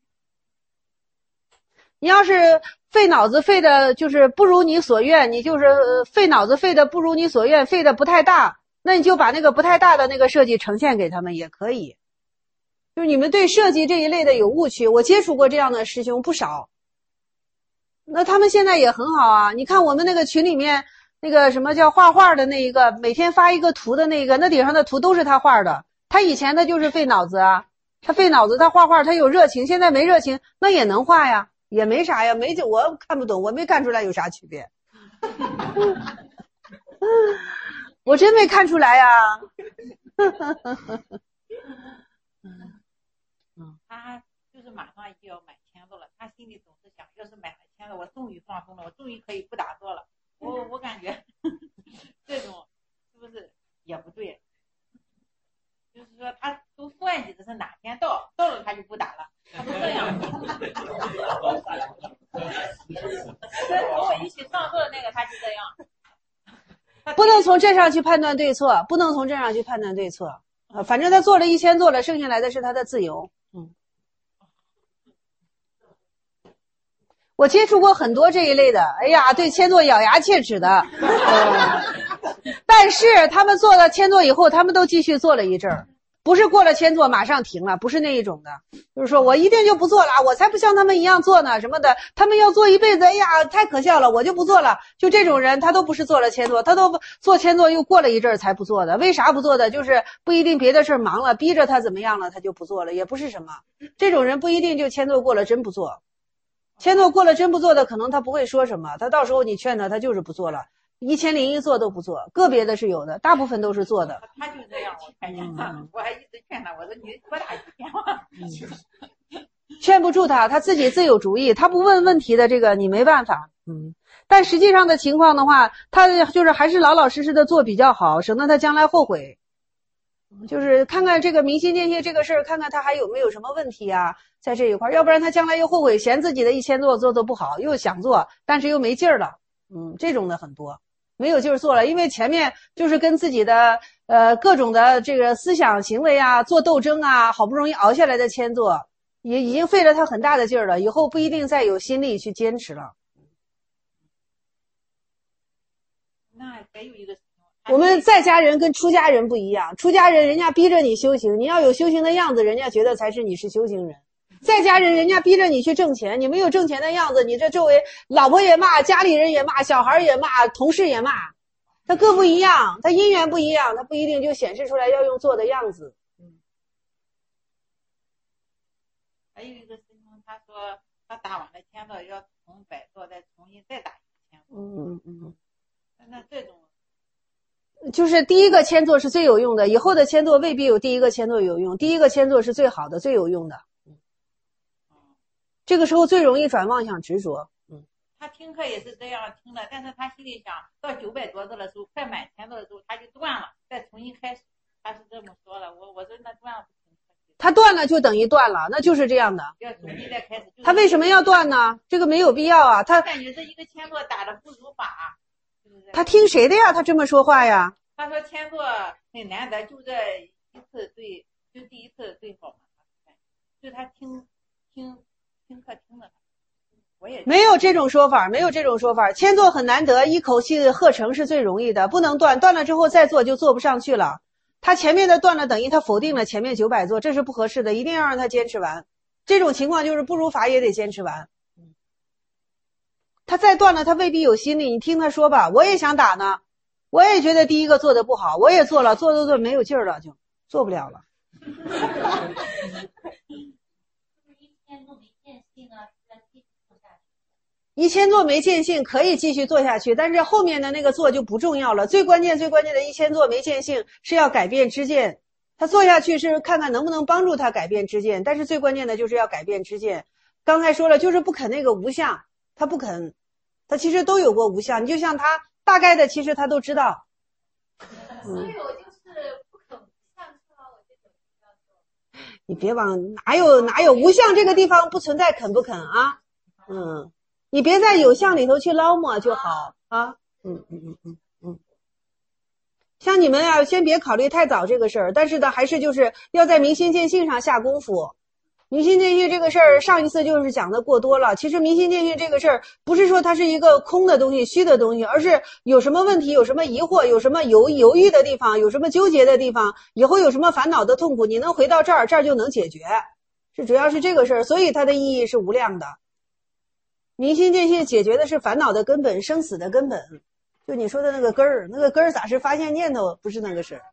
你要是费脑子费的就是不如你所愿，你就是费脑子费的不如你所愿，费的不太大，那你就把那个不太大的那个设计呈现给他们也可以。就是你们对设计这一类的有误区，我接触过这样的师兄不少。那他们现在也很好啊，你看我们那个群里面那个什么叫画画的那一个，每天发一个图的那个，那顶上的图都是他画的。他以前的就是费脑子啊，他费脑子，他画画他有热情，现在没热情，那也能画呀。也没啥呀，我看不懂，我没看出来有啥区别。我真没看出来呀。 他就是马上就要买签字了，他心里总是想，要是买了签字，我终于放松了，我终于可以不打坐了。我感觉这种是不是也不对？就是说他都算计的是哪天到了他就不打了，他都这样。跟我一起上课的那个他就这样。 不能从这上去判断对错，不能从这上去判断对错。反正他做了1000做了，剩下来的是他的自由。我接触过很多这一类的，哎呀，对签座咬牙切齿的。但是他们做了签座以后，他们都继续做了一阵儿，不是过了签座马上停了，不是那一种的，就是说我一定就不做了，我才不像他们一样做呢什么的，他们要做一辈子，哎呀，太可笑了，我就不做了。就这种人，他都不是做了签座，他都做签座又过了一阵儿才不做的。为啥不做的？就是不一定别的事儿忙了，逼着他怎么样了，他就不做了，也不是什么。这种人不一定就签座过了真不做，签座过了真不做的，可能他不会说什么，他到时候你劝他，他就是不做了。1001做都不做，个别的是有的，大部分都是做的。 他就这样，我看见他，我还一直劝他，我说你多打几天吧。 劝不住他，他自己自有主意，他不问问题的这个你没办法。但实际上的情况的话，他就是还是老老实实的做比较好，省得他将来后悔。就是看看这个明心见性这个事儿，看看他还有没有什么问题啊，在这一块，要不然他将来又后悔，嫌自己的1000做得不好，又想做，但是又没劲儿了。这种的很多。没有劲儿做了，因为前面就是跟自己的各种的这个思想行为啊做斗争啊，好不容易熬下来的签座，也已经费了他很大的劲儿了，以后不一定再有心力去坚持了。 那还有一个， 我们在家人跟出家人不一样，出家人人家逼着你修行，你要有修行的样子，人家觉得才是你是修行人。在家人人家逼着你去挣钱，你没有挣钱的样子，你这周围老婆也骂，家里人也骂，小孩也骂，同事也骂，他各不一样，他因缘不一样，他不一定就显示出来要用做的样子。 还有一个师兄他说他打完了签座要从摆座再重新再打一个签座。那这种就是第一个签座是最有用的，以后的签座未必有第一个签座有用，第一个签座是最好的最有用的。这个时候最容易转妄想执着。 他听课也是这样听的，但是他心里想到900多字的时候，快满签座的时候他就断了，再重新开始。他是这么说的，我说那断了不成课题了。 它断了就等于断了，那就是这样的。 要重新再开始。 它为什么要断呢？这个没有必要啊。他感觉这一个签座打的不如法，是不是？ 他听谁的呀？他这么说话呀？ 他说签座很难得，就这一次对，就第一次对好嘛，就他听课听的。我也没有这种说法，没有这种说法。签座很难得，一口气合成是最容易的，不能断，断了之后再做就做不上去了。他前面的断了，等于他否定了前面900座，这是不合适的，一定要让他坚持完。这种情况就是不如法也得坚持完。他再断了，他未必有心力，你听他说吧。我也想打呢，我也觉得第一个做的不好，我也做了，做没有劲儿了，就做不了了。1000座没见性可以继续做下去，但是后面的那个做就不重要了。最关键的1000座没见性是要改变知见，他做下去是看看能不能帮助他改变知见，但是最关键的就是要改变知见。刚才说了，就是不肯那个无相，他不肯，他其实都有过无相，你就像他大概的其实他都知道。 所以我就是不肯无相说，我就怎么样做。 你别往哪有无相这个地方不存在肯不肯啊？你别在有相里头去捞摸就好啊。像你们啊，先别考虑太早这个事儿，但是呢，还是就是要在明心见性上下功夫。明心见性这个事儿，上一次就是讲的过多了。其实明心见性这个事儿，不是说它是一个空的东西、虚的东西，而是有什么问题、有什么疑惑、有什么犹豫的地方、有什么纠结的地方，以后有什么烦恼的痛苦，你能回到这儿就能解决。是主要是这个事儿，所以它的意义是无量的。明心见性解决的是烦恼的根本，生死的根本。就你说的那个根儿，那个根儿咋是发现念头，不是那个事儿。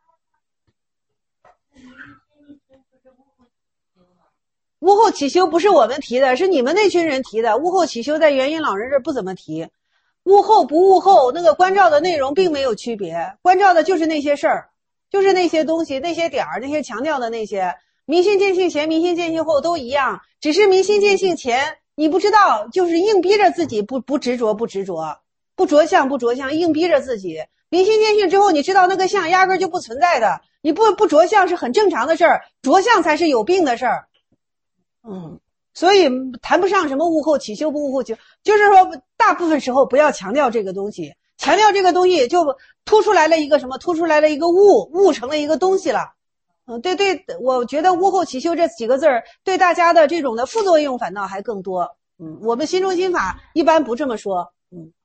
悟后起修不是我们提的，是你们那群人提的。悟后起修在元音老人这儿不怎么提。悟后不悟后，那个关照的内容并没有区别，关照的就是那些事儿，就是那些东西，那些点儿，那些强调的那些。明心见性前、明心见性后都一样，只是明心见性前你不知道，就是硬逼着自己不执着，不着相，硬逼着自己。明心见性之后，你知道那个相压根就不存在的，你不着相是很正常的事儿，着相才是有病的事儿。所以谈不上什么悟后起修不悟后起修，就是说大部分时候不要强调这个东西，强调这个东西就突出来了一个什么，突出来了一个悟成了一个东西了。对，我觉得悟后起修这几个字儿对大家的这种的副作用反倒还更多。我们心中心法一般不这么说。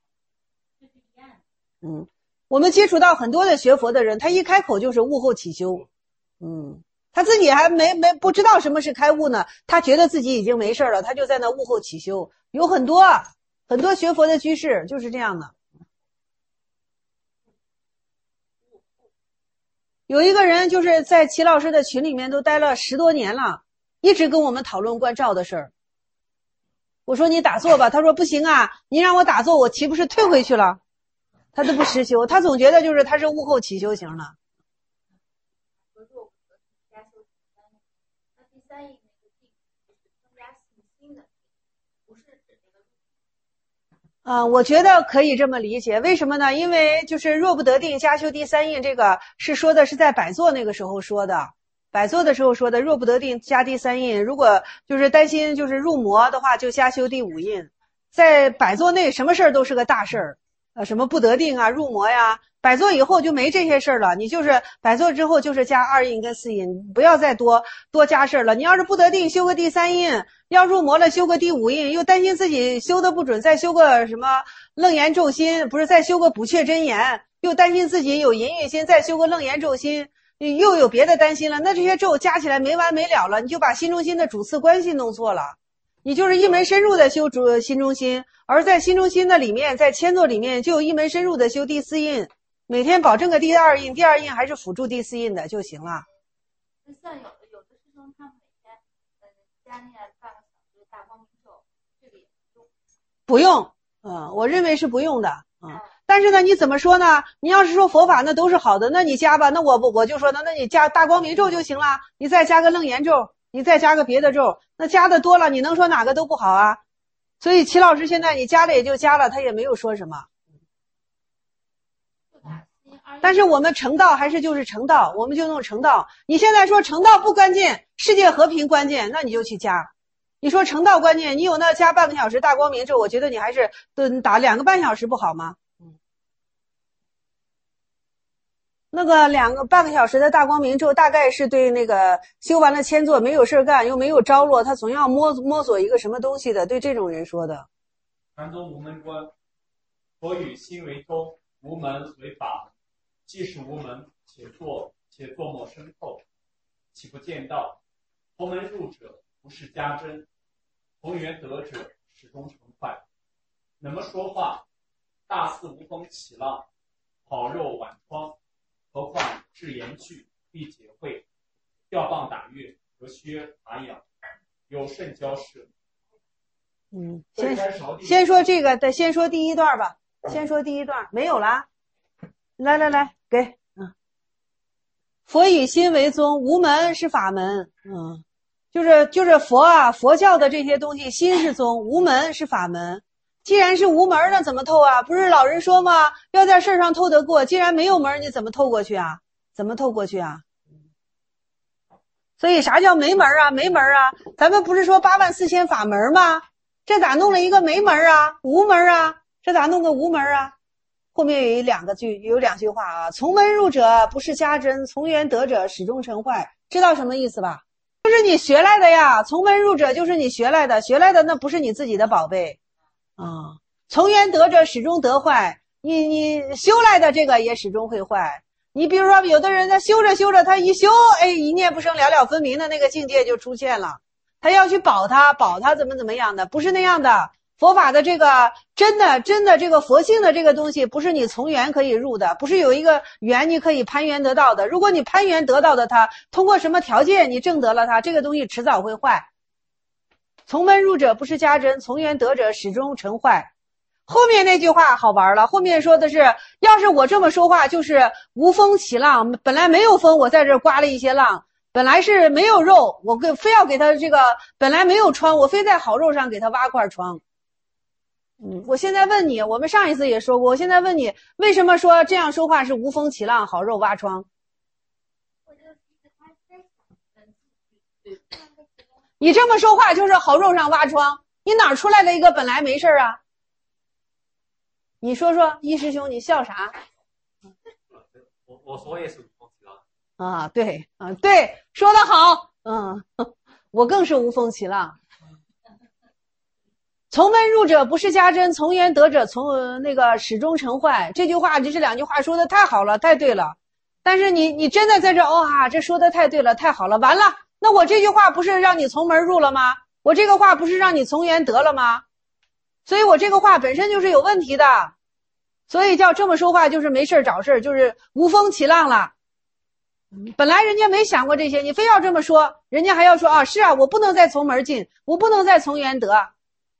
我们接触到很多的学佛的人，他一开口就是悟后起修。他自己还不知道什么是开悟呢，他觉得自己已经没事了，他就在那悟后起修。有很多学佛的居士就是这样的。有一个人就是在齐老师的群里面都待了10多年了，一直跟我们讨论关照的事儿。我说你打坐吧，他说不行啊，你让我打坐我岂不是退回去了？他都不实修，他总觉得就是他是悟后起修行的。我觉得可以这么理解，为什么呢？因为就是若不得定加修第三印，这个是说的是在百座那个时候说的，百座的时候说的，若不得定加第三印，如果就是担心就是入魔的话，就加修第5印。在百座内什么事儿都是个大事儿，什么不得定啊、入魔呀，百座以后就没这些事儿了。你就是百座之后就是加2印跟4印，不要再多加事儿了。你要是不得定修个第3印，要入魔了修个第5印，又担心自己修的不准，再修个什么楞严咒心，不是再修个补阙真言，又担心自己有淫欲心，再修个楞严咒心，又有别的担心了，那这些咒加起来没完没了了，你就把心中心的主次关系弄错了。你就是一门深入的修心中心，而在心中心的里面，在千座里面就有一门深入的修第4印，每天保证个第2印，第2印还是辅助第4印的就行了。 像有的师兄他们每天加念半个小时大光明咒，这个也不用，我认为是不用的。但是呢，你怎么说呢？你要是说佛法那都是好的，那你加吧，那我就说那你加大光明咒就行了，你再加个楞严咒，你再加个别的咒，那加的多了，你能说哪个都不好啊？所以齐老师现在你加了也就加了，他也没有说什么。 就打心但是我们成道还是就是成道，我们就弄成道。你现在说成道不关键，世界和平关键，那你就去加。你说成道关键，你有那加半个小时大光明咒，我觉得你还是打2个半小时不好吗？那个2个半个小时的大光明咒，大概是对那个修完了千座没有事干又没有着落，他总要摸索一个什么东西的，对这种人说的。 禅宗无门观，佛与心为宗，无门为法。既是无门，且作莫深厚，岂不见道？从门入者，不是家珍；从缘得者，始终成坏。那么说话，大肆无风起浪，好肉晚疮。何况智言句，必解会，吊棒打月，隔靴拔痒，有甚交涉。 先说这个，先说第一段吧。先说第一段，没有了。来，给，佛以心为宗，无门是法门，就是佛啊，佛教的这些东西，心是宗，无门是法门。既然是无门，那怎么透啊？不是老人说吗？要在事上透得过。既然没有门，你怎么透过去啊？所以啥叫没门啊？没门啊！咱们不是说84000法门吗？这咋弄了一个没门啊？无门啊？这咋弄个无门啊？后面有2句话啊，从门入者不是家珍，从缘得者始终成坏。知道什么意思吧？就是你学来的呀，从门入者就是你学来的那不是你自己的宝贝啊。从缘得者始终得坏，你修来的这个也始终会坏。你比如说有的人他修着他一修，一念不生了了分明的那个境界就出现了，他要去保他怎么样的，不是那样的。佛法的这个真的这个佛性的这个东西，不是你从缘可以入的，不是有一个缘你可以攀缘得到的。如果你攀缘得到的它，通过什么条件你证得了它，这个东西迟早会坏。从门入者不是家珍，从缘得者始终成坏。后面那句话好玩了，后面说的是，要是我这么说话，就是无风起浪，本来没有风，我在这刮了一些浪。本来是没有肉，我非要给他这个本来没有疮，我非在好肉上给他挖块疮。我现在问你，我们上一次也说过，我现在问你，为什么说这样说话是无风起浪，好肉挖疮？你这么说话就是好肉上挖疮，你哪出来的一个本来没事啊？你说说，一师兄，你笑啥？ 我说也是无风起浪啊，对，说得好，我更是无风起浪。从门入者不是家珍，从缘得者从那个始终成坏。这句话，这2句话说的太好了，太对了。但是你真的在这这说的太对了，太好了。完了，那我这句话不是让你从门入了吗？我这个话不是让你从缘得了吗？所以我这个话本身就是有问题的。所以叫这么说话就是没事找事，就是无风起浪了。本来人家没想过这些，你非要这么说，人家还要说是啊，我不能再从门进，我不能再从缘得。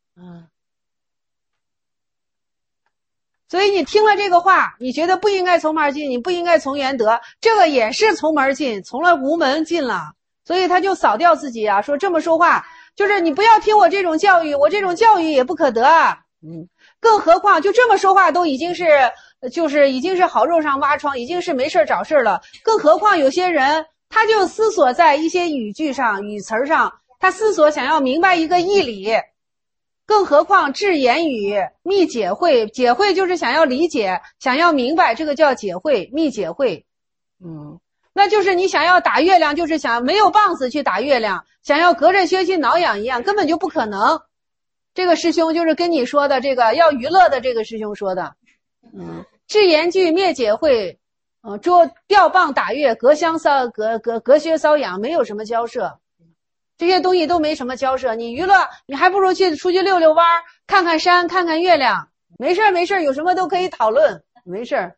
所以你听了这个话，你觉得不应该从门进，你不应该从缘得，这个也是从门进，从了无门进了。所以他就扫掉自己啊，说这么说话就是你不要听我这种教育，我这种教育也不可得啊。更何况就这么说话都已经是好肉上挖疮，已经是没事找事了。更何况有些人他就思索在一些语句上语词上，他思索想要明白一个义理。更何况智言语密解会，解会就是想要理解，想要明白，这个叫解会，密解会。那就是你想要打月亮，就是想没有棒子去打月亮，想要隔着靴去挠痒一样，根本就不可能。这个师兄就是跟你说的这个要娱乐的这个师兄说的。智言句灭解会，吊棒打月，隔靴搔痒，没有什么交涉。这些东西都没什么交涉，你娱乐，你还不如出去溜溜弯，看看山，看看月亮。没事，有什么都可以讨论，没事。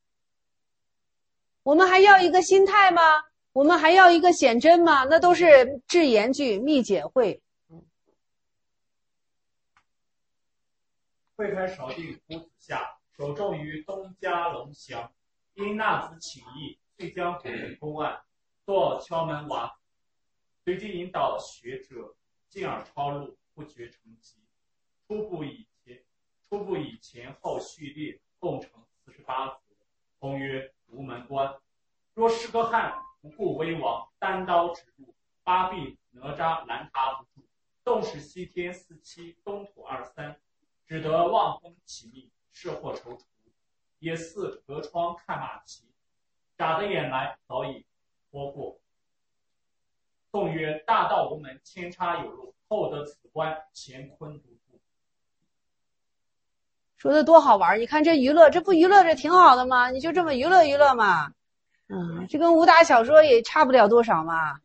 我们还要一个心态吗？我们还要一个显真吗？那都是智言句密解会。 会开少定夫子下，首重于东家龙翔，因纳子请意，遂将火于公案，做敲门瓦。随即引导学者进而抄录，不觉成疾。初步以前后序列，共成48则，通曰无门关。若是个汉，不顾威王，单刀直入，八臂哪吒拦他不住。纵使西天四七，东土二三，只得望风起命，是或踌躇。也似隔窗看马骑，眨的眼来早已脱过。宋曰：大道无门，千差有路，厚得此关，乾坤独步。 说的多好玩，你看这娱乐，这不娱乐着挺好的吗？你就这么娱乐娱乐嘛。这跟武打小说也差不了多少嘛。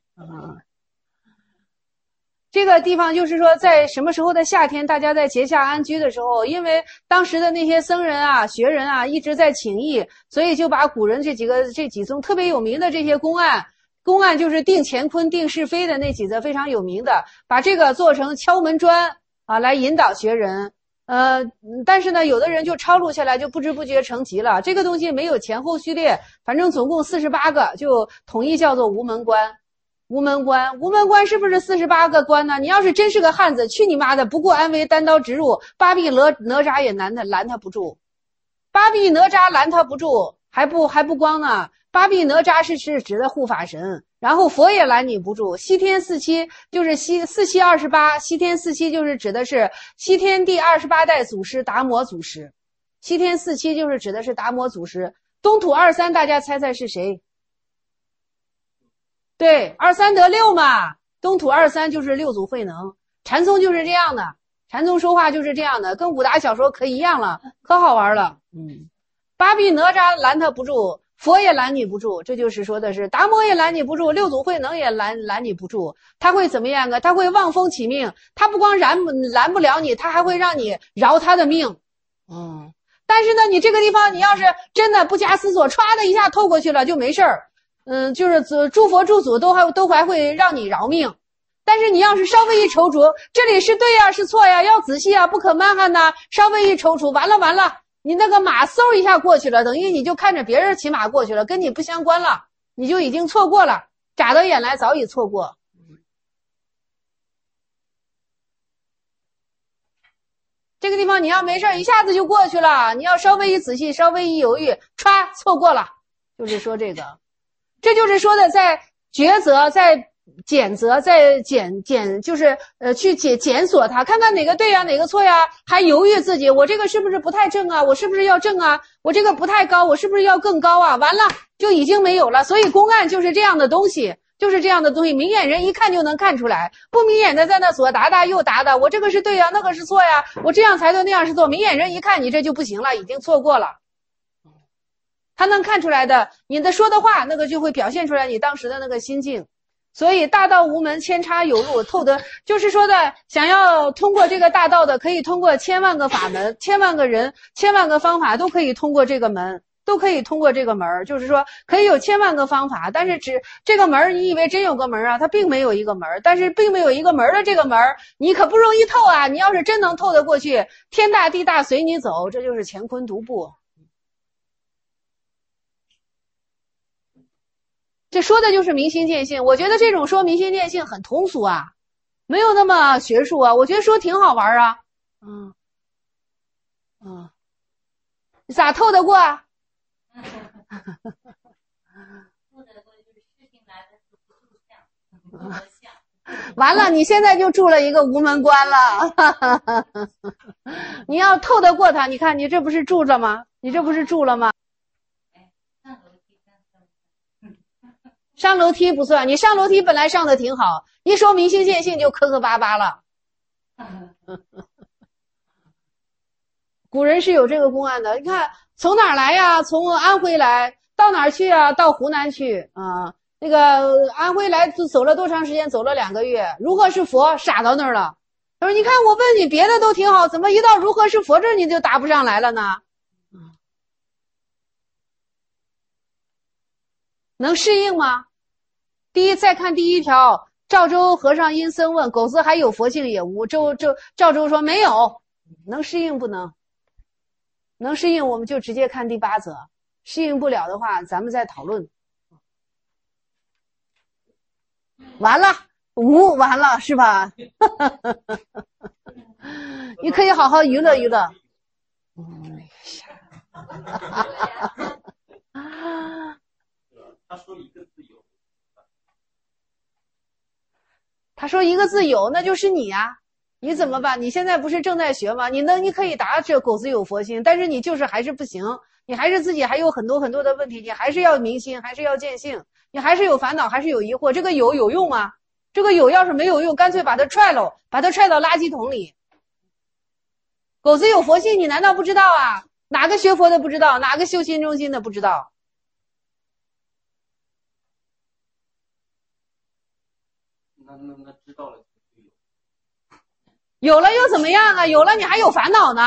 这个地方就是说，在什么时候的夏天，大家在结夏安居的时候，因为当时的那些僧人啊、学人啊一直在请益，所以就把古人这几宗特别有名的这些公案就是定乾坤、定是非的那几则非常有名的，把这个做成敲门砖啊，来引导学人。但是呢，有的人就抄录下来，就不知不觉成集了。这个东西没有前后序列，反正总共48个，就统一叫做无门关。无门关是不是48个关呢？你要是真是个汉子，去你妈的！不顾安危，单刀直入，八臂哪吒也拦他不住。八臂哪吒拦他不住，还不光呢。八臂哪吒是指的护法神，然后佛也拦你不住。西天四七就是四七28，西天四七就是指的是西天第28代祖师达摩祖师。西天四七就是指的是达摩祖师。东土23，大家猜猜是谁？对，23得6嘛，东土23就是六祖慧能。禅宗就是这样的，禅宗说话就是这样的，跟武打小说可一样了，可好玩了。八臂哪吒拦他不住，佛也拦你不住，这就是说的是达摩也拦你不住，六祖慧能也拦你不住。他会怎么样啊？他会望风起命，他不光拦不了你，他还会让你饶他的命。但是呢，你这个地方你要是真的不加思索，歘的一下透过去了就没事儿。就是诸佛诸祖都还会让你饶命，但是你要是稍微一踌躇，这里是对呀是错呀，要仔细啊，不可蛮汉呐，稍微一踌躇，完了，你那个马嗖一下过去了，等于你就看着别人骑马过去了，跟你不相关了，你就已经错过了，眨到眼来早已错过。这个地方你要没事一下子就过去了，你要稍微一仔细，稍微一犹豫，歘，错过了。就是说这个。这就是说的，在抉择，在检责，在就是去检索它，看看哪个对呀，哪个错呀，还犹豫自己，我这个是不是不太正啊？我是不是要正啊？我这个不太高，我是不是要更高啊？完了就已经没有了。所以公案就是这样的东西，明眼人一看就能看出来，不明眼的在那左答答右答答，我这个是对呀，那个是错呀，我这样才对，那样是错，明眼人一看你这就不行了，已经错过了。他能看出来的，你的说的话，那个就会表现出来你当时的那个心境。所以大道无门，千差有路，透得就是说的，想要通过这个大道的，可以通过千万个法门，千万个人，千万个方法都可以通过这个门，就是说可以有千万个方法，但是这个门，你以为真有个门啊？它并没有一个门，但是并没有一个门的这个门，你可不容易透啊！你要是真能透得过去，天大地大随你走，这就是乾坤独步。这说的就是明心见性，我觉得这种说明心见性很通俗啊，没有那么学术啊，我觉得说挺好玩啊。你咋透得过啊？ 透得过就是事情来的时候不住相， 完了，你现在就住了一个无门关了。你要透得过它，你看你这不是住了吗？上楼梯不算，你上楼梯本来上的挺好，一说明心见性就磕磕巴巴了。古人是有这个公案的，你看从哪儿来呀？从安徽来，到哪儿去啊？到湖南去啊。那个安徽来走了多长时间？走了2个月。如何是佛？傻到那儿了。他说：“你看我问你别的都挺好，怎么一到如何是佛这你就答不上来了呢？”能适应吗？再看第1条，赵州和尚因僧问：“狗子还有佛性也无？”赵州说：“没有。”能适应不能？能适应我们就直接看第8则，适应不了的话咱们再讨论。完了，完了是吧？你可以好好娱乐娱乐。 他说一个字有。 他说一个字有，那就是你啊，你怎么办？你现在不是正在学吗？你可以答这狗子有佛心，但是你就是还是不行，你还是自己还有很多很多的问题，你还是要明心，还是要见性，你还是有烦恼，还是有疑惑。这个有用吗？这个有要是没有用，干脆把它踹了，把它踹到垃圾桶里。狗子有佛心，你难道不知道啊？哪个学佛的不知道？哪个修心中心的不知道？ 那知道了就有。 有了又怎么样啊？有了你还有烦恼呢。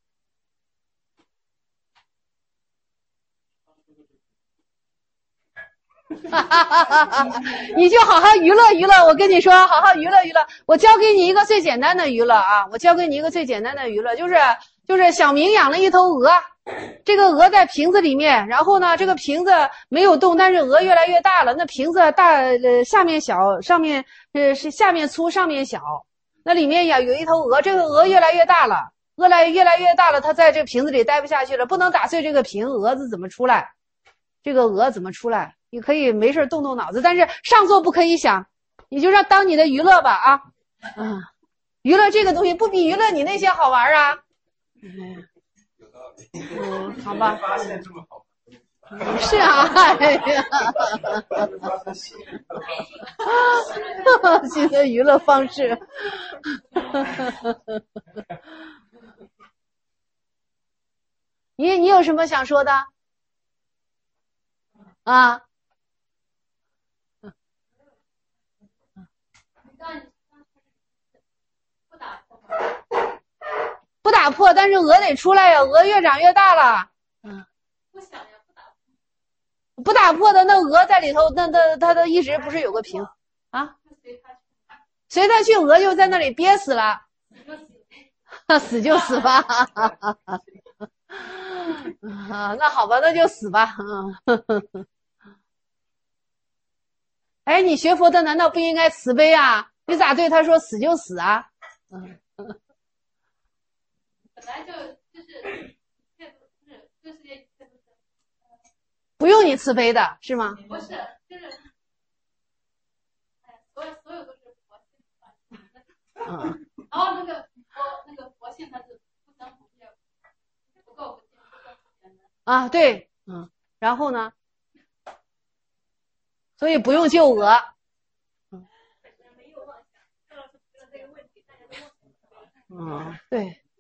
你就好好娱乐娱乐，我跟你说，好好娱乐娱乐。我教给你一个最简单的娱乐啊，我教给你一个最简单的娱乐，就是小明养了一头鹅，这个鹅在瓶子里面，然后呢，这个瓶子没有动，但是鹅越来越大了。那瓶子大，下面小，上面是下面粗，上面小。那里面呀有一头鹅，这个鹅越来越大了，越来越大了，它在这个瓶子里待不下去了，不能打碎这个瓶，蛾子怎么出来？这个鹅怎么出来？你可以没事动动脑子，但是上座不可以想，你就让当你的娱乐吧啊，娱乐这个东西不比娱乐你那些好玩啊。好吧。 发现这么好。 是啊，哎呀，新的娱乐方式。你有什么想说的？啊？不打破，但是鹅得出来呀，鹅越长越大了。 不想呀， 不打破的那鹅在里头，那它的一直不是有个瓶啊？随它去，鹅就在那里憋死了。死就死吧。那好吧，那就死吧。哎，你学佛的难道不应该慈悲啊？你咋对他说死就死啊？ 本来就是这世界不用你慈悲的是吗？ 不是，就是所有都是佛性。然后那个佛性它是不生不灭，不垢不净，不垢不净的。 啊，对，然后呢？所以不用救鹅。对。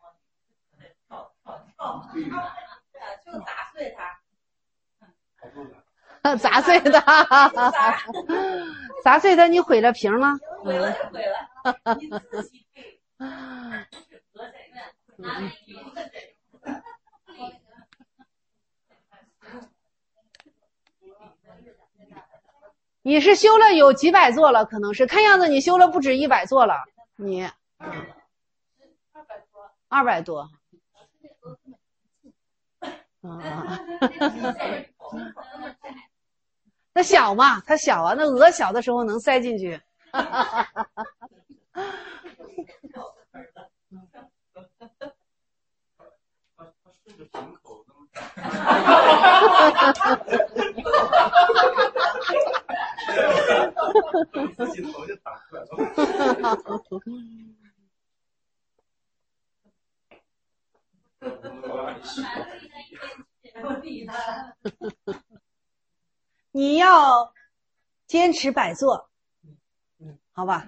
就砸碎它。砸碎它。砸碎它，你毁了瓶吗？ 毁了就毁了。你自己对。 你是修了有几百座了，可能是看样子你修了不止100座了，你200多。那小嘛，它小啊，那鹅小的时候能塞进去。 顺着瓶口那么自己头就打出来了。 你要坚持摆坐，好吧？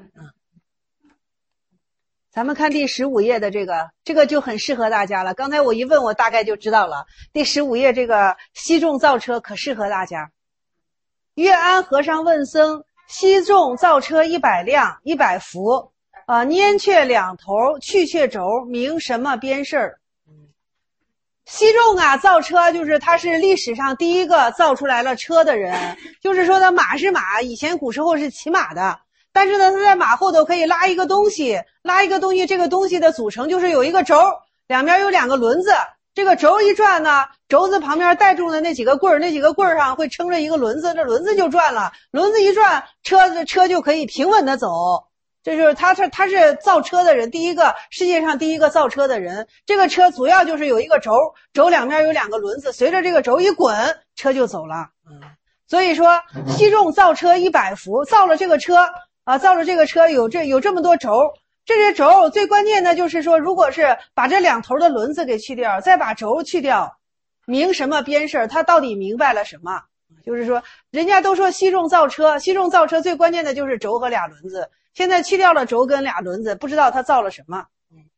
咱们看第15页的这个就很适合大家了。刚才我一问，我大概就知道了。第15页这个西众造车可适合大家。月安和尚问僧：西众造车100辆100幅，拈却两头，去却轴，名什么边事儿？西众啊，造车就是他是历史上第一个造出来了车的人，就是说他马是马，以前古时候是骑马的。但是呢，它在马后头可以拉一个东西，这个东西的组成就是有一个轴，两边有2个轮子，这个轴一转呢，轴子旁边带住的那几个棍儿，那几个棍儿上会撑着一个轮子，这轮子就转了，轮子一转，车就可以平稳的走。这就是他是造车的人，世界上第一个造车的人。这个车主要就是有一个轴两边有2个轮子，随着这个轴一滚，车就走了。 所以说西仲造车100伏，造了这个车啊，造了这个车有这么多轴，这些轴最关键的就是说，如果是把这两头的轮子给去掉，再把轴去掉，明什么边事儿？他到底明白了什么？就是说，人家都说西仲造车，西仲造车最关键的就是轴和俩轮子，现在去掉了轴跟俩轮子，不知道他造了什么。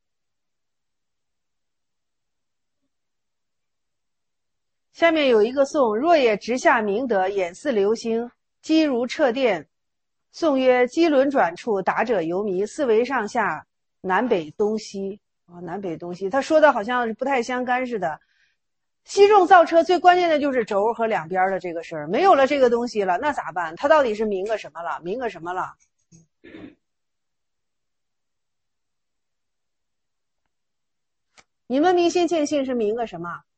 下面有一个颂：若也直下明德，眼似流星，机如掣电。颂曰：机轮转处，达者游迷，四维上下，南北东西。南北东西，他说的好像不太相干似的。西仲造车最关键的就是轴和两边的这个事儿，没有了这个东西了，那咋办？他到底是明个什么了？明个什么了？你们明心见性是明个什么？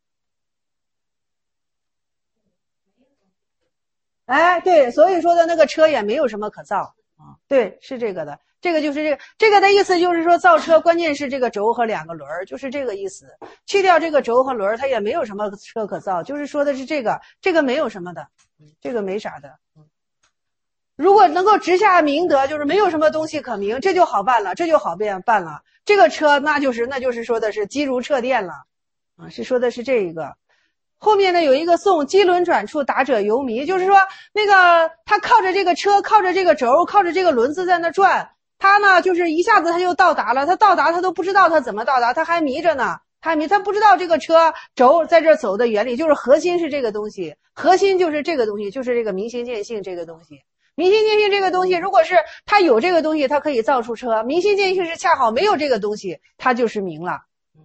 哎，对，所以说的那个车也没有什么可造啊。对，是这个的，这个就是这个的意思，就是说造车关键是这个轴和两个轮儿，就是这个意思。去掉这个轴和轮儿，它也没有什么车可造，就是说的是这个没有什么的，这个没啥的。如果能够直下明德，就是没有什么东西可明，这就好办了，这就好办了。这个车那就是说的是机如掣电了啊，是说的是这一个。后面呢有一个颂：机轮转处，达者游迷，就是说那个他靠着这个车，靠着这个轴，靠着这个轮子在那转，他呢就是一下子他就到达了，他到达他都不知道他怎么到达，他还迷着呢，他不知道这个车轴在这走的原理，就是核心是这个东西，核心就是这个东西，就是这个明心见性这个东西。明心见性这个东西，如果是他有这个东西，他可以造出车；明心见性是恰好没有这个东西，他就是明了。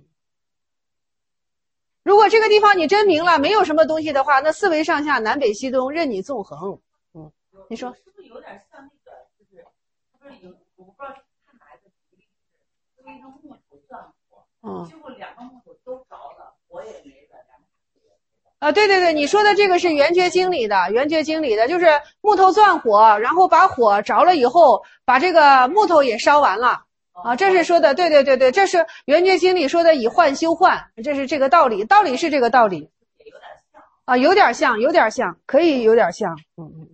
如果这个地方你真明了，没有什么东西的话，那四维上下，南北西东，任你纵横。你说是不是有点像那个，就是不是有我不知道看哪一个举例子，用一个木头钻火，结果两个木头都着了，火也没了， 啊，对，你说的这个是圆觉经里的，就是木头钻火，然后把火着了以后，把这个木头也烧完了。啊，这是说的，对，这是圆觉经里说的以幻修幻，这是这个道理，道理是这个道理。啊，有点像，可以有点像。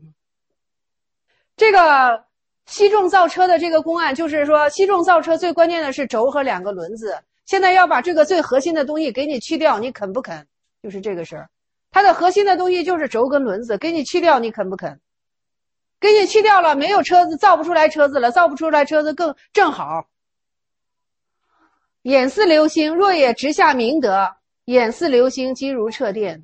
这个西仲造车的这个公案，就是说西仲造车最关键的是轴和两个轮子，现在要把这个最核心的东西给你去掉，你肯不肯？就是这个事儿。它的核心的东西就是轴跟轮子，给你去掉，你肯不肯？给你去掉了，没有车子，造不出来车子了，造不出来车子更正好。眼似流星，若也直下明德，眼似流星，机如掣电。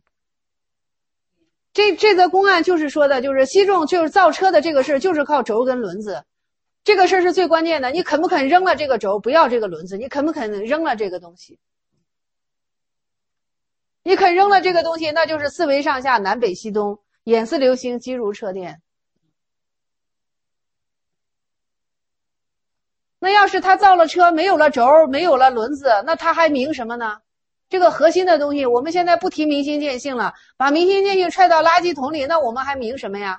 这则公案就是说的，就是西仲就是造车的这个事，就是靠轴跟轮子，这个事是最关键的。你肯不肯扔了这个轴，不要这个轮子？你肯不肯扔了这个东西？你肯扔了这个东西，那就是四维上下，南北西东，眼似流星，机如掣电。那要是他造了车，没有了轴，没有了轮子，那他还明什么呢？这个核心的东西，我们现在不提明心见性了，把明心见性踹到垃圾桶里，那我们还明什么呀？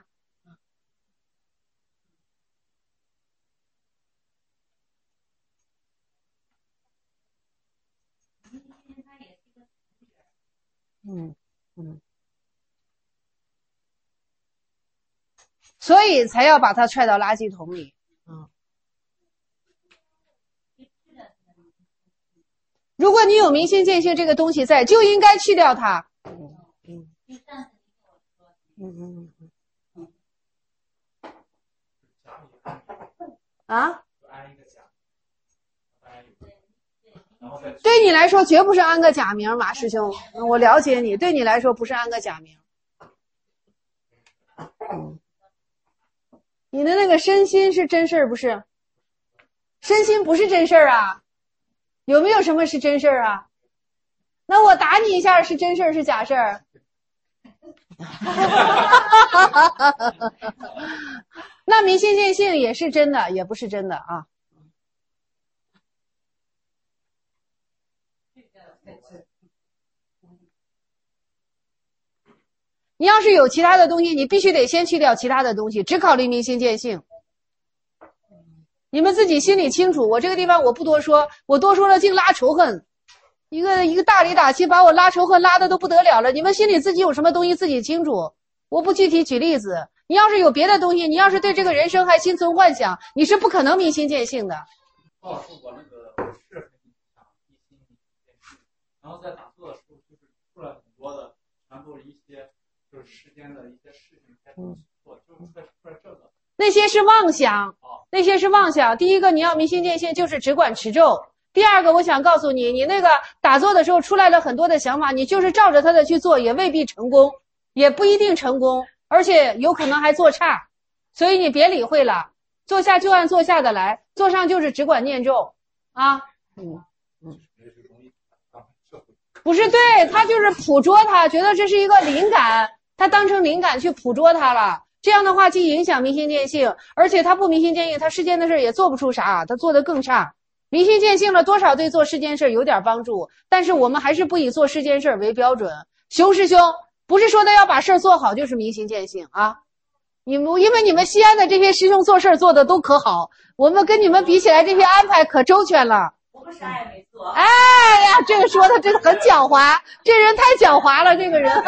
所以才要把它踹到垃圾桶里。如果你有明心见性这个东西在，就应该去掉它。啊？对你来说绝不是安个假名，马师兄，我了解你，对你来说不是安个假名。你的那个身心是真事儿不是？身心不是真事儿啊。有没有什么是真事儿啊？那我打你一下是真事儿是假事儿？那明心见性也是真的，也不是真的啊。你要是有其他的东西，你必须得先去掉其他的东西，只考虑明心见性。你们自己心里清楚，我这个地方我不多说，我多说了净拉仇恨，一个大里打气把我拉仇恨拉的都不得了了。你们心里自己有什么东西自己清楚， 我不具体举例子。你要是有别的东西，你要是对这个人生还心存幻想，你是不可能明心见性的。 告诉我那个是很想一心见性，然后在打坐的时候就是出来很多的，全部一些就是世间的一些事情开始做，就是出来这个。 那些是妄想，那些是妄想。第一个，你要明心见性，就是只管持咒。第二个，我想告诉你，你那个打坐的时候出来了很多的想法，你就是照着它的去做，也未必成功，也不一定成功，而且有可能还做差。所以你别理会了，坐下就按坐下的来，坐上就是只管念咒啊。不是，对，他就是捕捉他，觉得这是一个灵感，他当成灵感去捕捉他了。这样的话既影响明心见性，而且他不明心见性，他世间的事也做不出啥，他做得更差。明心见性了，多少对做世间事有点帮助，但是我们还是不以做世间事为标准。熊师兄不是说的要把事做好就是明心见性啊，因为你们西安的这些师兄做事做的都可好，我们跟你们比起来，这些安排可周全了。 我们啥也没做。 哎呀，这个说的真的很狡猾，这人太狡猾了，这个人。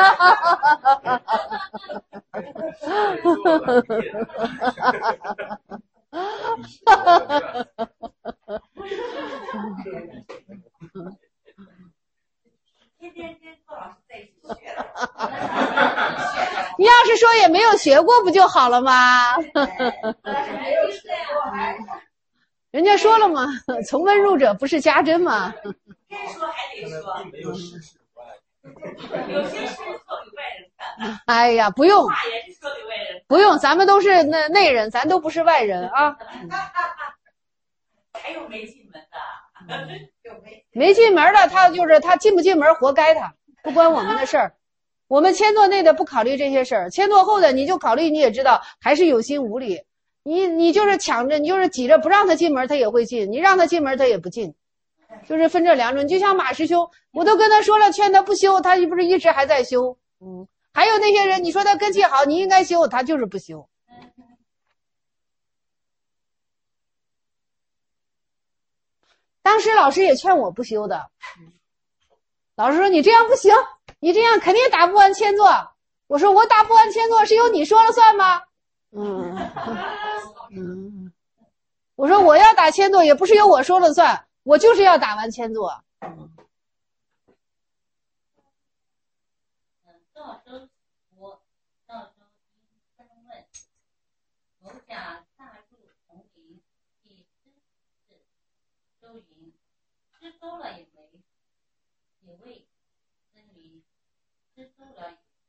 天跟老师在一起学的。 你要是说也没有学过不就好了吗？人家说了嘛，从文入者不是家珍嘛。 该说还得说。 并没有事实外。 有些事说给外人看。 哎呀，不用。 话也是说给外人。 不用，咱们都是内人，咱都不是外人啊。 还有没进门的。 没进门的，他进不进门活该他，不关我们的事儿。我们签座内的不考虑这些事儿，签座后的你就考虑，你也知道还是有心无力。你就是抢着，你就是挤着不让他进门，他也会进；你让他进门，他也不进，就是分这两种。就像马师兄，我都跟他说了，劝他不修，他不是一直还在修。还有那些人，你说他根气好，你应该修，他就是不修。当时老师也劝我不修的，老师说你这样不行，你这样肯定打不完签座。我说我打不完签座是由你说了算吗？我说我要打签座也不是由我说了算，我就是要打完签座。 赵州国，赵州因分问，某甲大入丛林，以知事。周云，知多了也未真云，知多了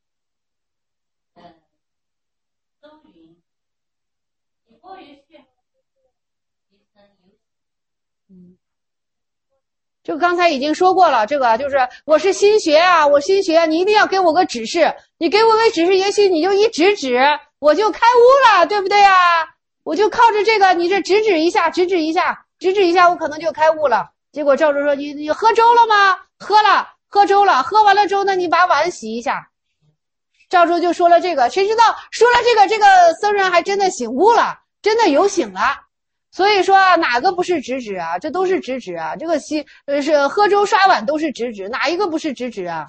周云，以过于血其身有这个刚才已经说过了，这个就是我是新学啊，我新学，你一定要给我个指示，你给我个指示，也许你就一指我就开悟了，对不对啊？我就靠着这个，你这指一下，我可能就开悟了。结果赵州说你喝粥了吗？喝粥了，喝完了粥呢，你把碗洗一下。赵州就说了这个，谁知道说了这个僧人还真的醒悟了，真的有醒了。所以说哪个不是直啊？这都是直啊。这个是喝粥刷碗都是直，哪一个不是直啊？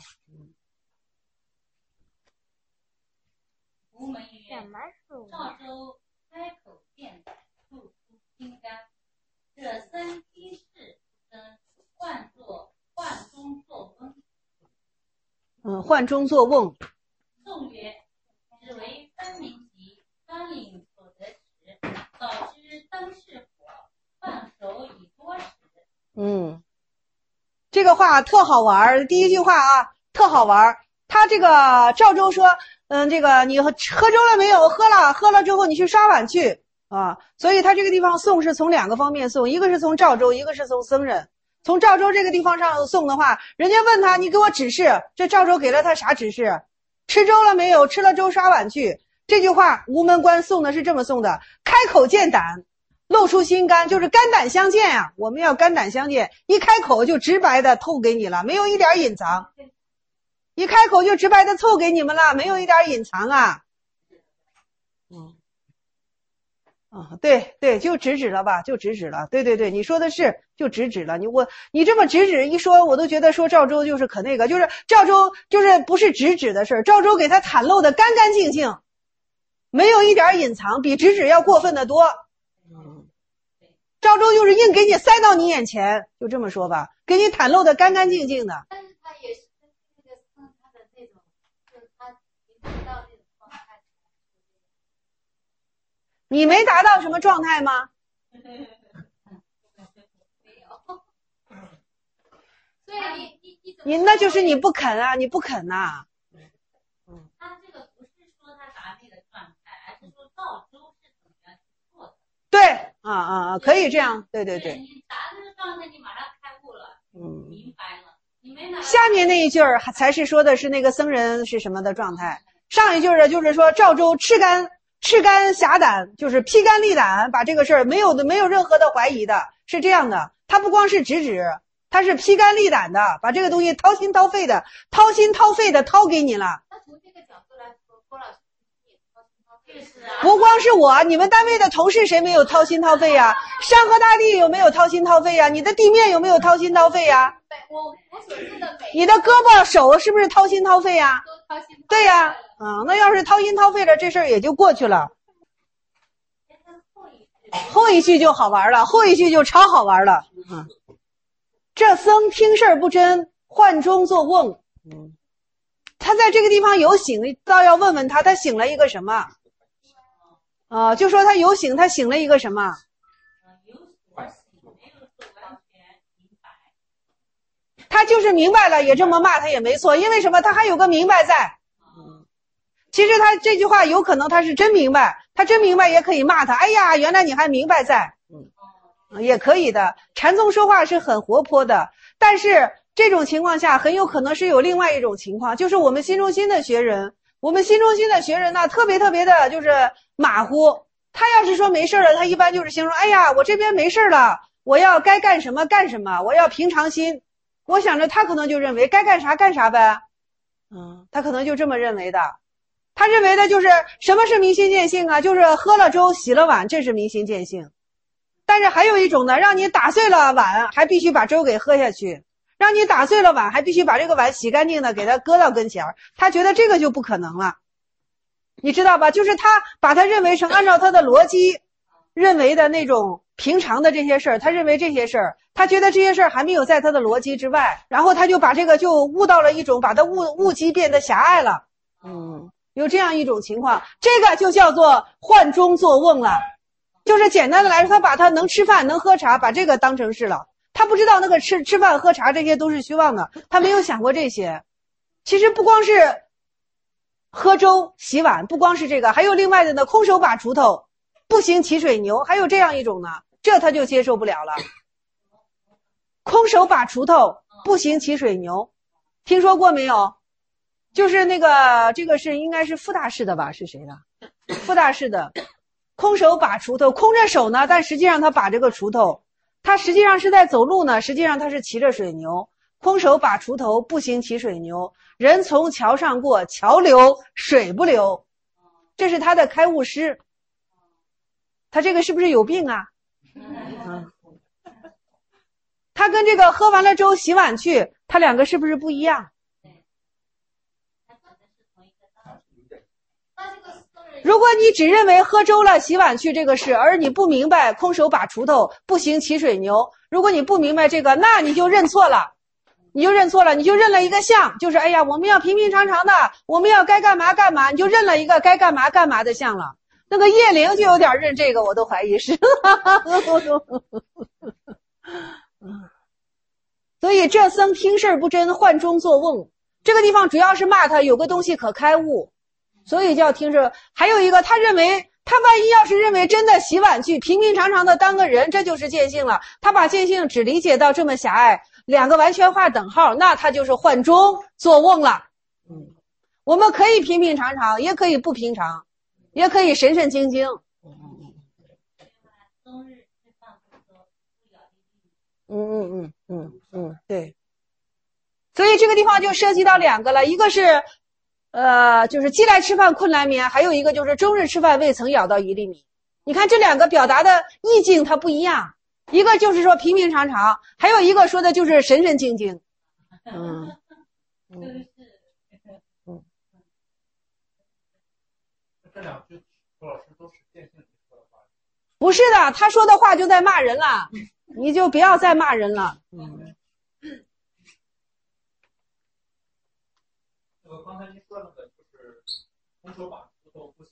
吴门曰：赵州开口见胆，吐出心肝，这三机事生换中作翁。 换中作瓮。 宋曰：只为分明急，专领所得时，早知灯是火，放手已多时。 这个话特好玩，第一句话啊，特好玩。他这个赵州说，这个你喝粥了没有？喝了之后你去刷碗去啊。所以他这个地方送是从两个方面送，一个是从赵州，一个是从僧人。从赵州这个地方上送的话，人家问他，你给我指示，这赵州给了他啥指示？吃粥了没有？吃了粥刷碗去。这句话吴门官送的是这么送的：开口见胆，露出心肝，就是肝胆相见啊。我们要肝胆相见，一开口就直白的透给你了，没有一点隐藏。一开口就直白的凑给你们了，没有一点隐藏啊。 啊，对对，就直指了吧，就直指了。对对对，你说的是，就直指了。你这么直指一说，我都觉得说赵州就是可那个，就是赵州就是不是直指的事儿，赵州给他袒露的干干净净，没有一点隐藏，比直指要过分的多。赵州就是硬给你塞到你眼前，就这么说吧，给你袒露的干干净净的。 但是他也是那个他的那种，就是他达到那种状态。 你没达到什么状态吗？ 没有。所以你那就是你不肯啊，你不肯呐。 他这个不是说他达那个状态，而是说赵州是怎么样去做的。 对，可以这样，对对对。 你达那个状态，你马上开悟了，明白了。你没拿。 下面那一句儿才是说的是那个僧人是什么的状态，上一句儿就是说赵州赤干侠胆，就是披肝沥胆，把这个事儿没有任何的怀疑的，是这样的。他不光是直指，他是披肝沥胆的，把这个东西掏心掏肺的掏给你了。 那从这个角度来说，郭老师也掏心掏肺。 不光是我，你们单位的同事谁没有掏心掏肺呀？山河大地有没有掏心掏肺呀？你的地面有没有掏心掏肺呀？ 我所做的每你的胳膊手是不是掏心掏肺呀？ 都掏心掏肺。 对呀，那要是掏心掏肺了，这事儿也就过去了。后一句就好玩了，后一句就超好玩了。这僧听事儿不真，幻中作瓮。他在这个地方有醒，倒要问问他，他醒了一个什么？就说他有醒，他醒了一个什么？他就是明白了，也这么骂他也没错，因为什么？他还有个明白在。其实他这句话有可能他是真明白，他真明白也可以骂他。哎呀，原来你还明白在，也可以的。禅宗说话是很活泼的，但是这种情况下很有可能是有另外一种情况，就是我们新中心的学人呢，特别的就是马虎。他要是说没事了，他一般就是形容，哎呀，我这边没事了，我要该干什么干什么，我要平常心。我想着他可能就认为该干啥干啥呗，他可能就这么认为的。他认为的就是什么是明心见性啊？就是喝了粥洗了碗，这是明心见性。但是还有一种呢，让你打碎了碗还必须把粥给喝下去，让你打碎了碗还必须把这个碗洗干净的给他搁到跟前儿，他觉得这个就不可能了，你知道吧？就是他把他认为成按照他的逻辑认为的那种平常的这些事儿，他认为这些事儿，他觉得这些事儿还没有在他的逻辑之外，然后他就把这个就悟到了一种，把他悟机变得狭隘了。有这样一种情况，这个就叫做幻中作瓮了。就是简单的来说，他把他能吃饭能喝茶把这个当成是了，他不知道那个吃饭喝茶这些都是虚妄的，他没有想过这些。其实不光是喝粥洗碗，不光是这个，还有另外的呢，空手把锄头不行骑水牛，还有这样一种呢，这他就接受不了了。空手把锄头不行骑水牛，听说过没有？就是那个这个是应该是傅大士的吧？是谁的？傅大士的空手把锄头，空着手呢，但实际上他把这个锄头，他实际上是在走路呢，实际上他是骑着水牛。空手把锄头不行骑水牛，人从桥上过，桥流水不流，这是他的开悟诗。他这个是不是有病啊？他跟这个喝完了粥洗碗去，他两个是不是不一样？如果你只认为喝粥了洗碗去这个事，而你不明白空手把锄头不行骑水牛，如果你不明白这个，那你就认错了，你就认了一个相，就是哎呀，我们要平平常常的，我们要该干嘛干嘛，你就认了一个该干嘛干嘛的相了。那个叶灵就有点认这个，我都怀疑是。所以这僧听事不真，幻中作瓮。这个地方主要是骂他有个东西可开悟，所以叫听事。还有一个，他认为他万一要是认为真的洗碗去平平常常的当个人，这就是见性了。他把见性只理解到这么狭隘，两个完全画等号，那他就是幻中作瓮了。我们可以平平常常，也可以不平常，也可以神神经经。对。所以这个地方就涉及到两个了，一个是就是饥来吃饭困来眠，还有一个就是终日吃饭未曾咬到一粒米。 你看这两个表达的意境它不一样，一个就是说平平常常，还有一个说的就是神神经经。 这两句周老师都是见性说的话。 不是的，他说的话就在骂人了，你就不要再骂人了。 刚才您说那个就是空手把石头不行，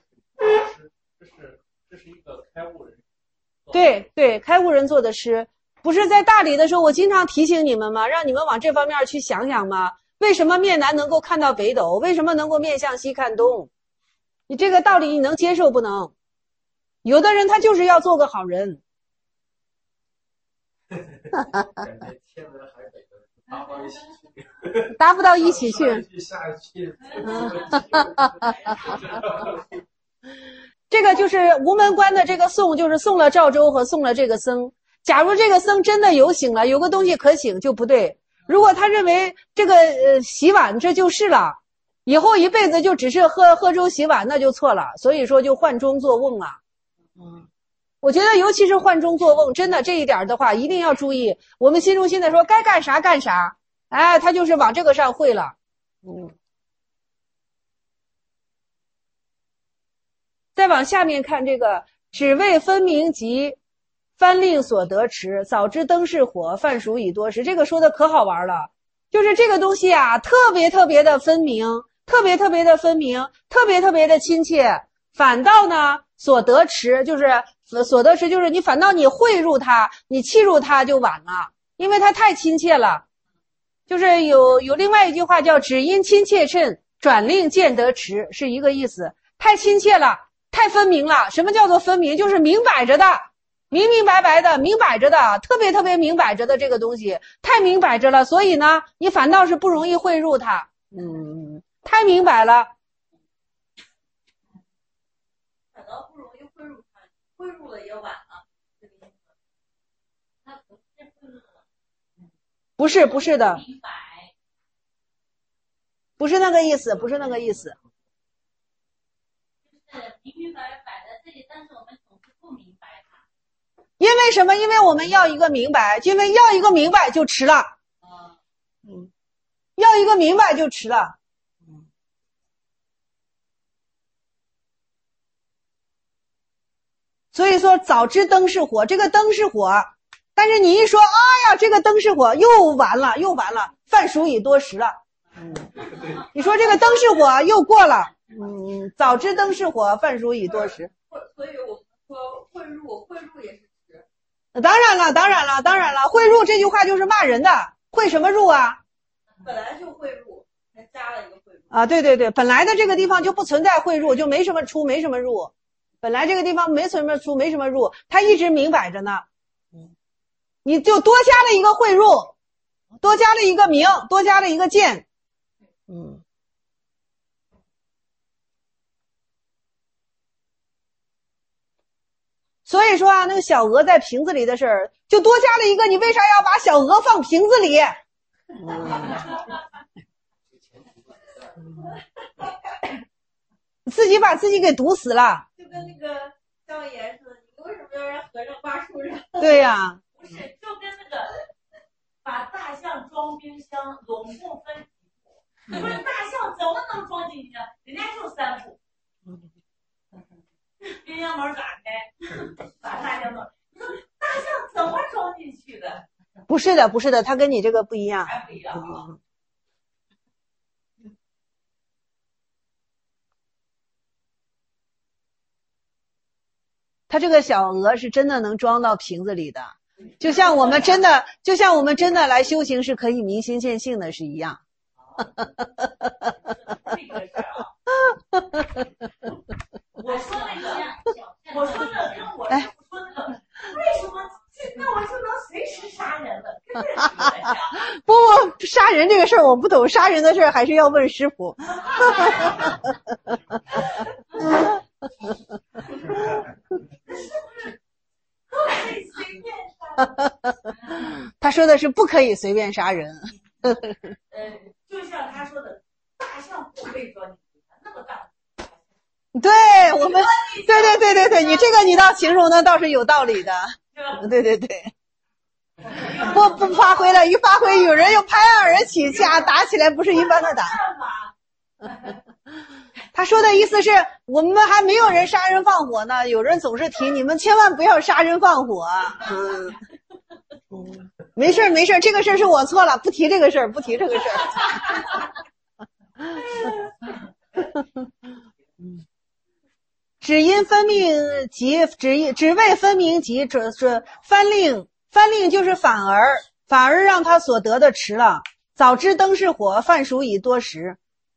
这是一个开悟人。 对，开悟人做的诗，不是在大理的时候，我经常提醒你们吗？让你们往这方面去想想吗？为什么面南能够看到北斗？为什么能够面向西看东？你这个道理你能接受不能？有的人他就是要做个好人。 感觉天南海北的达不到一起去， 达不到一起去。 下一句。 这个就是无门关的这个送，就是送了赵州和送了这个僧。假如这个僧真的有醒了，有个东西可醒就不对。如果他认为这个洗碗这就是了，以后一辈子就只是喝粥洗碗，那就错了。所以说就换钟做瓮了。我觉得尤其是换钟做瓮，真的这一点的话一定要注意。我们心中心的说该干啥干啥，哎，他就是往这个上会了。再往下面看这个，只为分明即藩令所得持，早知灯是火，饭熟已多时。这个说的可好玩了，就是这个东西啊，特别特别的分明，特别特别的分明，特别特别的亲切。反倒呢，所得持就是所得持，就是你反倒你汇入它，你契入它就晚了，因为它太亲切了。就是有另外一句话叫只因亲切称，转令见得持，是一个意思。太亲切了，太分明了。什么叫做分明？就是明摆着的，明明白白的，明摆着的，特别特别明摆着的这个东西，太明摆着了，所以呢，你反倒是不容易汇入它。太明白了。 反倒不容易汇入它，汇入了也晚了，这个意思。它不是汇入了。 不是的。 明白。 不是那个意思，不是那个意思。 就是明明白白的这里，但是我们总是不明白它。 因为什么？因为我们要一个明白，因为要一个明白就迟了。要一个明白就迟了。所以说早知灯是火，这个灯是火，但是你一说哎呀这个灯是火，又完了，饭熟已多时了。你说这个灯是火又过了。早知灯是火，饭熟已多时。 所以我们说汇入也是迟。 当然了，汇入这句话就是骂人的，汇什么入啊？ 本来就汇入，还加了一个汇入。 啊，对，本来的这个地方就不存在汇入，就没什么出，没什么入。本来这个地方没什么出，没什么入，它一直明摆着呢。你就多加了一个汇入，多加了一个明，多加了一个见。所以说啊，那个小鹅在瓶子里的事儿，就多加了一个，你为啥要把小鹅放瓶子里？自己把自己给毒死了。 就跟那个椒盐似的，你为什么要让和尚挂树上？ 对呀。 不是，就跟那个把大象装冰箱，拢共分几步？不是大象怎么能装进去？人家就3步。冰箱门打开，把大象弄。你说大象怎么装进去的？ 不是的，它跟你这个不一样。 还不一样啊。 它这个小鹅是真的能装到瓶子里的，就像我们真的来修行是可以明心见性的是一样。 这个是啊。我说的跟我说那个，为什么那我就能随时杀人了？跟这个有点像。 不，杀人这个事儿我不懂，杀人的事儿还是要问师傅。他说的是不可以随便杀人。 就像他说的，大象不可以装进去，那么大。 对，我们对， 对，你这个你倒形容的倒是有道理的。对对对。不发挥了，一发挥有人又拍案而起，打起来不是一般的打。他说的意思是我们还没有人杀人放火呢，有人总是提你们千万不要杀人放火。没事没事，这个事儿是我错了，不提这个事儿，不提这个事儿。只因分命急，只为分明急，翻令就是反而让他所得的迟了。早知灯是火，饭熟已多时。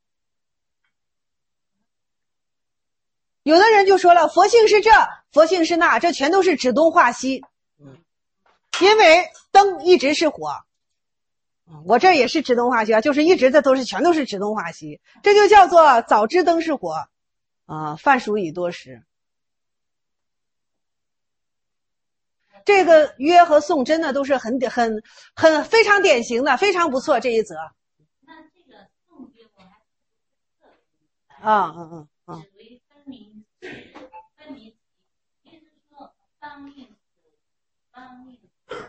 有的人就说了，佛性是这，佛性是那，这全都是指东画西。因为灯一直是火，我这也是指东画西啊，就是一直的全都是指东画西，这就叫做早知灯是火，饭熟已多时。这个约和宋真的都是很非常典型的，非常不错这一则。 那这个宋约我还只为分明，也就是说方令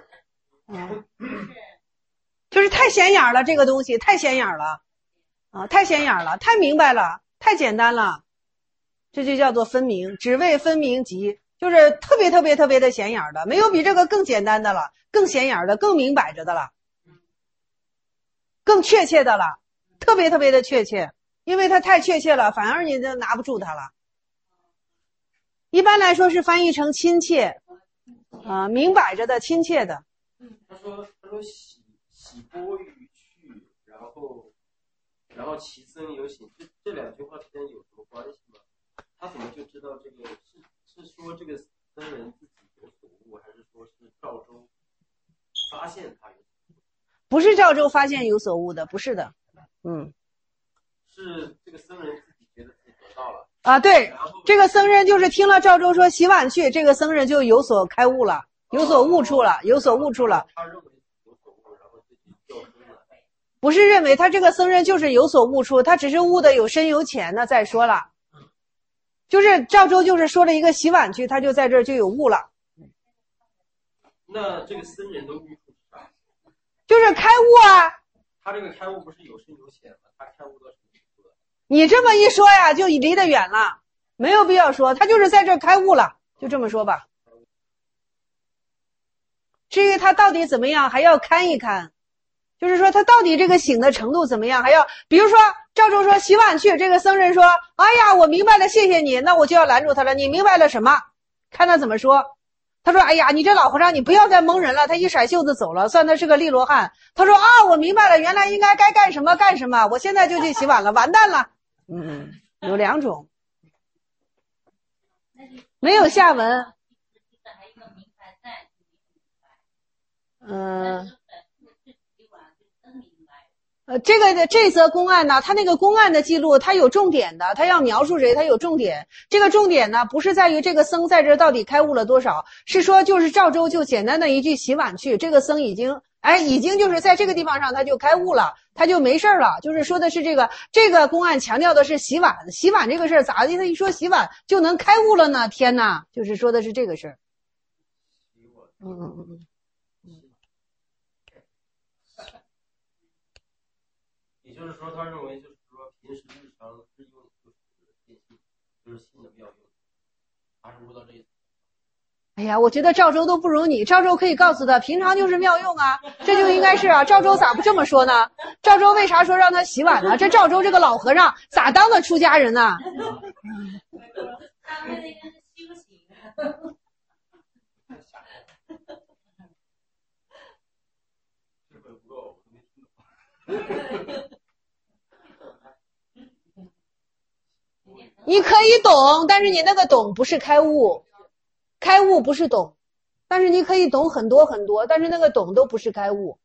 就是太显眼了，这个东西太显眼了太显眼了，太明白了，太简单了，这就叫做分明，只为分明急。就是特别的显眼的，没有比这个更简单的了，更显眼的，更明摆着的了，更确切的了，特别的确切，因为它太确切了，反而你就拿不住它了。一般来说是翻译成亲切明摆着的，亲切的。 他说喜波于去，然后其僧有省，这两句话之间有什么关系吗？他怎么就知道这个是说这个僧人自己有所悟，还是说是赵州发现他有所悟？ 不是赵州发现有所悟的，不是的。 是这个僧人自己觉得自己得到了对，这个僧人就是听了赵州说洗碗去，这个僧人就有所开悟了，有所悟处了，有所悟处了。 他认为有所悟，然后自己掉坑了。 不是认为他这个僧人就是有所悟处，他只是悟的有深有浅，那再说了。就是赵州就是说了一个洗碗去，他就在这儿就有悟了。 那这个僧人的悟处是啥？ 就是开悟啊。 他这个开悟不是有深有浅吗？他开悟到什么程度了？ 你这么一说呀，就离得远了，没有必要说，他就是在这儿开悟了，就这么说吧。至于他到底怎么样，还要看一看。就是说他到底这个醒的程度怎么样，还要比如说赵州说洗碗去，这个僧人说哎呀我明白了，谢谢你，那我就要拦住他了，你明白了什么？看他怎么说。他说哎呀你这老和尚你不要再蒙人了，他一甩袖子走了，算他是个利罗汉。他说我明白了，原来应该该干什么干什么，我现在就去洗碗了，完蛋了。有两种，没有下文。这则公案呢，他那个公案的记录，他有重点的，他要描述谁，他有重点。这个重点呢，不是在于这个僧在这到底开悟了多少，是说就是赵州就简单的一句洗碗去，这个僧已经就是在这个地方上他就开悟了，他就没事了。就是说的是这个公案强调的是洗碗这个事儿，咋的？他一说洗碗就能开悟了呢？天哪，就是说的是这个事儿。 也就是说，他认为就是说平时日常日用就是信的妙用，他是悟到这一层。 哎呀，我觉得赵州都不如你，赵州可以告诉他平常就是妙用啊，这就应该是啊。赵州咋不这么说呢？赵州为啥说让他洗碗呢？这赵州这个老和尚咋当的出家人呢？ 他为了一个是修行。 智慧不够，我都没听懂。 你可以懂，但是你那个懂不是开悟，开悟不是懂，但是你可以懂很多很多，但是那个懂都不是开悟。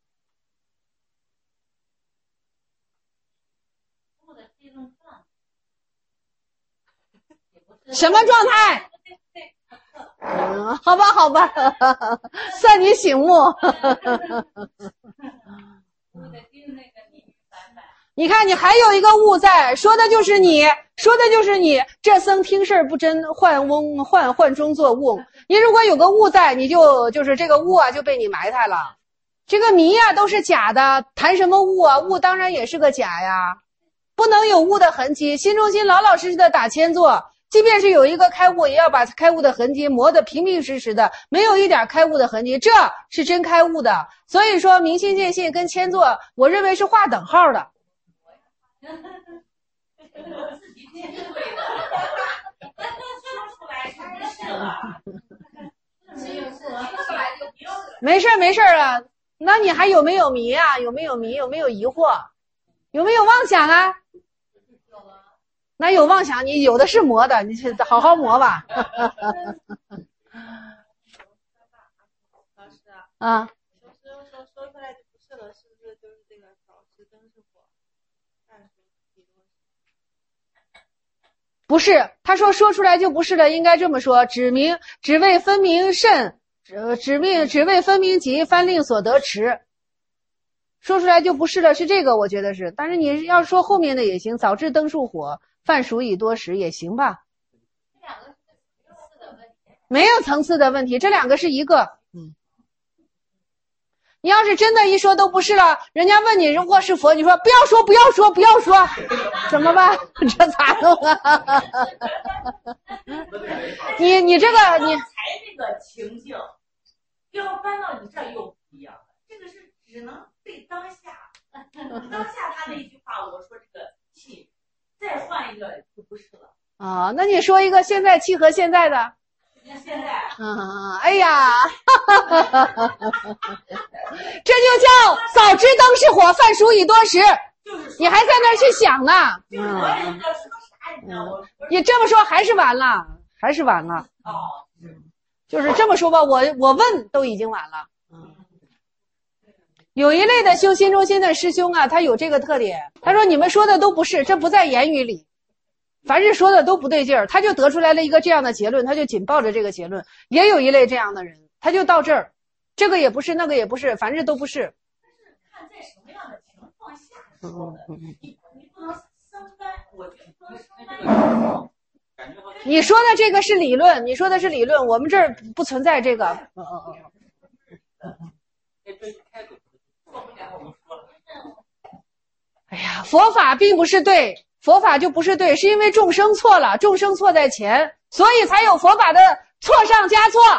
什么状态？好吧，好吧，算你醒目。 你看，你还有一个物在，说的就是你，说的就是你。这僧听事不真，幻中作物。你如果有个物在，你就是这个物啊，就被你埋汰了。这个迷啊，都是假的，谈什么物啊？物当然也是个假呀，不能有物的痕迹。心中心老老实实的打千座，即便是有一个开悟，也要把开悟的痕迹磨得平平实实的，没有一点开悟的痕迹，这是真开悟的。所以说，明心见性跟千座，我认为是划等号的。 自己面对的，说出来是不是了？ 没事啊，那你还有没有迷啊？有没有迷？有没有疑惑？有没有妄想啊？那有妄想，你有的是磨的，你去好好磨吧。啊。 说出来就不是了，是不是就是这个早知灯是火？ 不是，他说出来就不是了，应该这么说，只为分明甚，只为分明即翻令所得持。说出来就不是了，是这个，我觉得是。但是你要说后面的也行，早知灯属火，饭熟已多时也行吧。没有层次的问题，这两个是一个。你要是真的一说都不是了，人家问你如果是佛，你说不要说，怎么办？这咋弄啊？你这个你才这个情境，要搬到你这儿又不一样了。这个是只能对当下，当下他那句话，我说这个气，再换一个就不是了。 啊，那你说一个现在气和现在的。 现在， 哎呀，这就叫早知灯是火，饭熟已多时。你还在那儿去想呢。你这么说还是晚了。就是这么说吧，我问都已经晚了。有一类的修心中心的师兄啊，他有这个特点。他说你们说的都不是，这不在言语里。凡是说的都不对劲儿，他就得出来了一个这样的结论，他就紧抱着这个结论。也有一类这样的人，他就到这儿，这个也不是，那个也不是，凡是都不是。 但是看在什么样的情况下说的，你不能生搬，我觉得不能生搬。 你说的这个是理论，我们这儿不存在这个。哎呀，佛法并不是对。佛法就不是对，是因为众生错了，众生错在前，所以才有佛法的错上加错。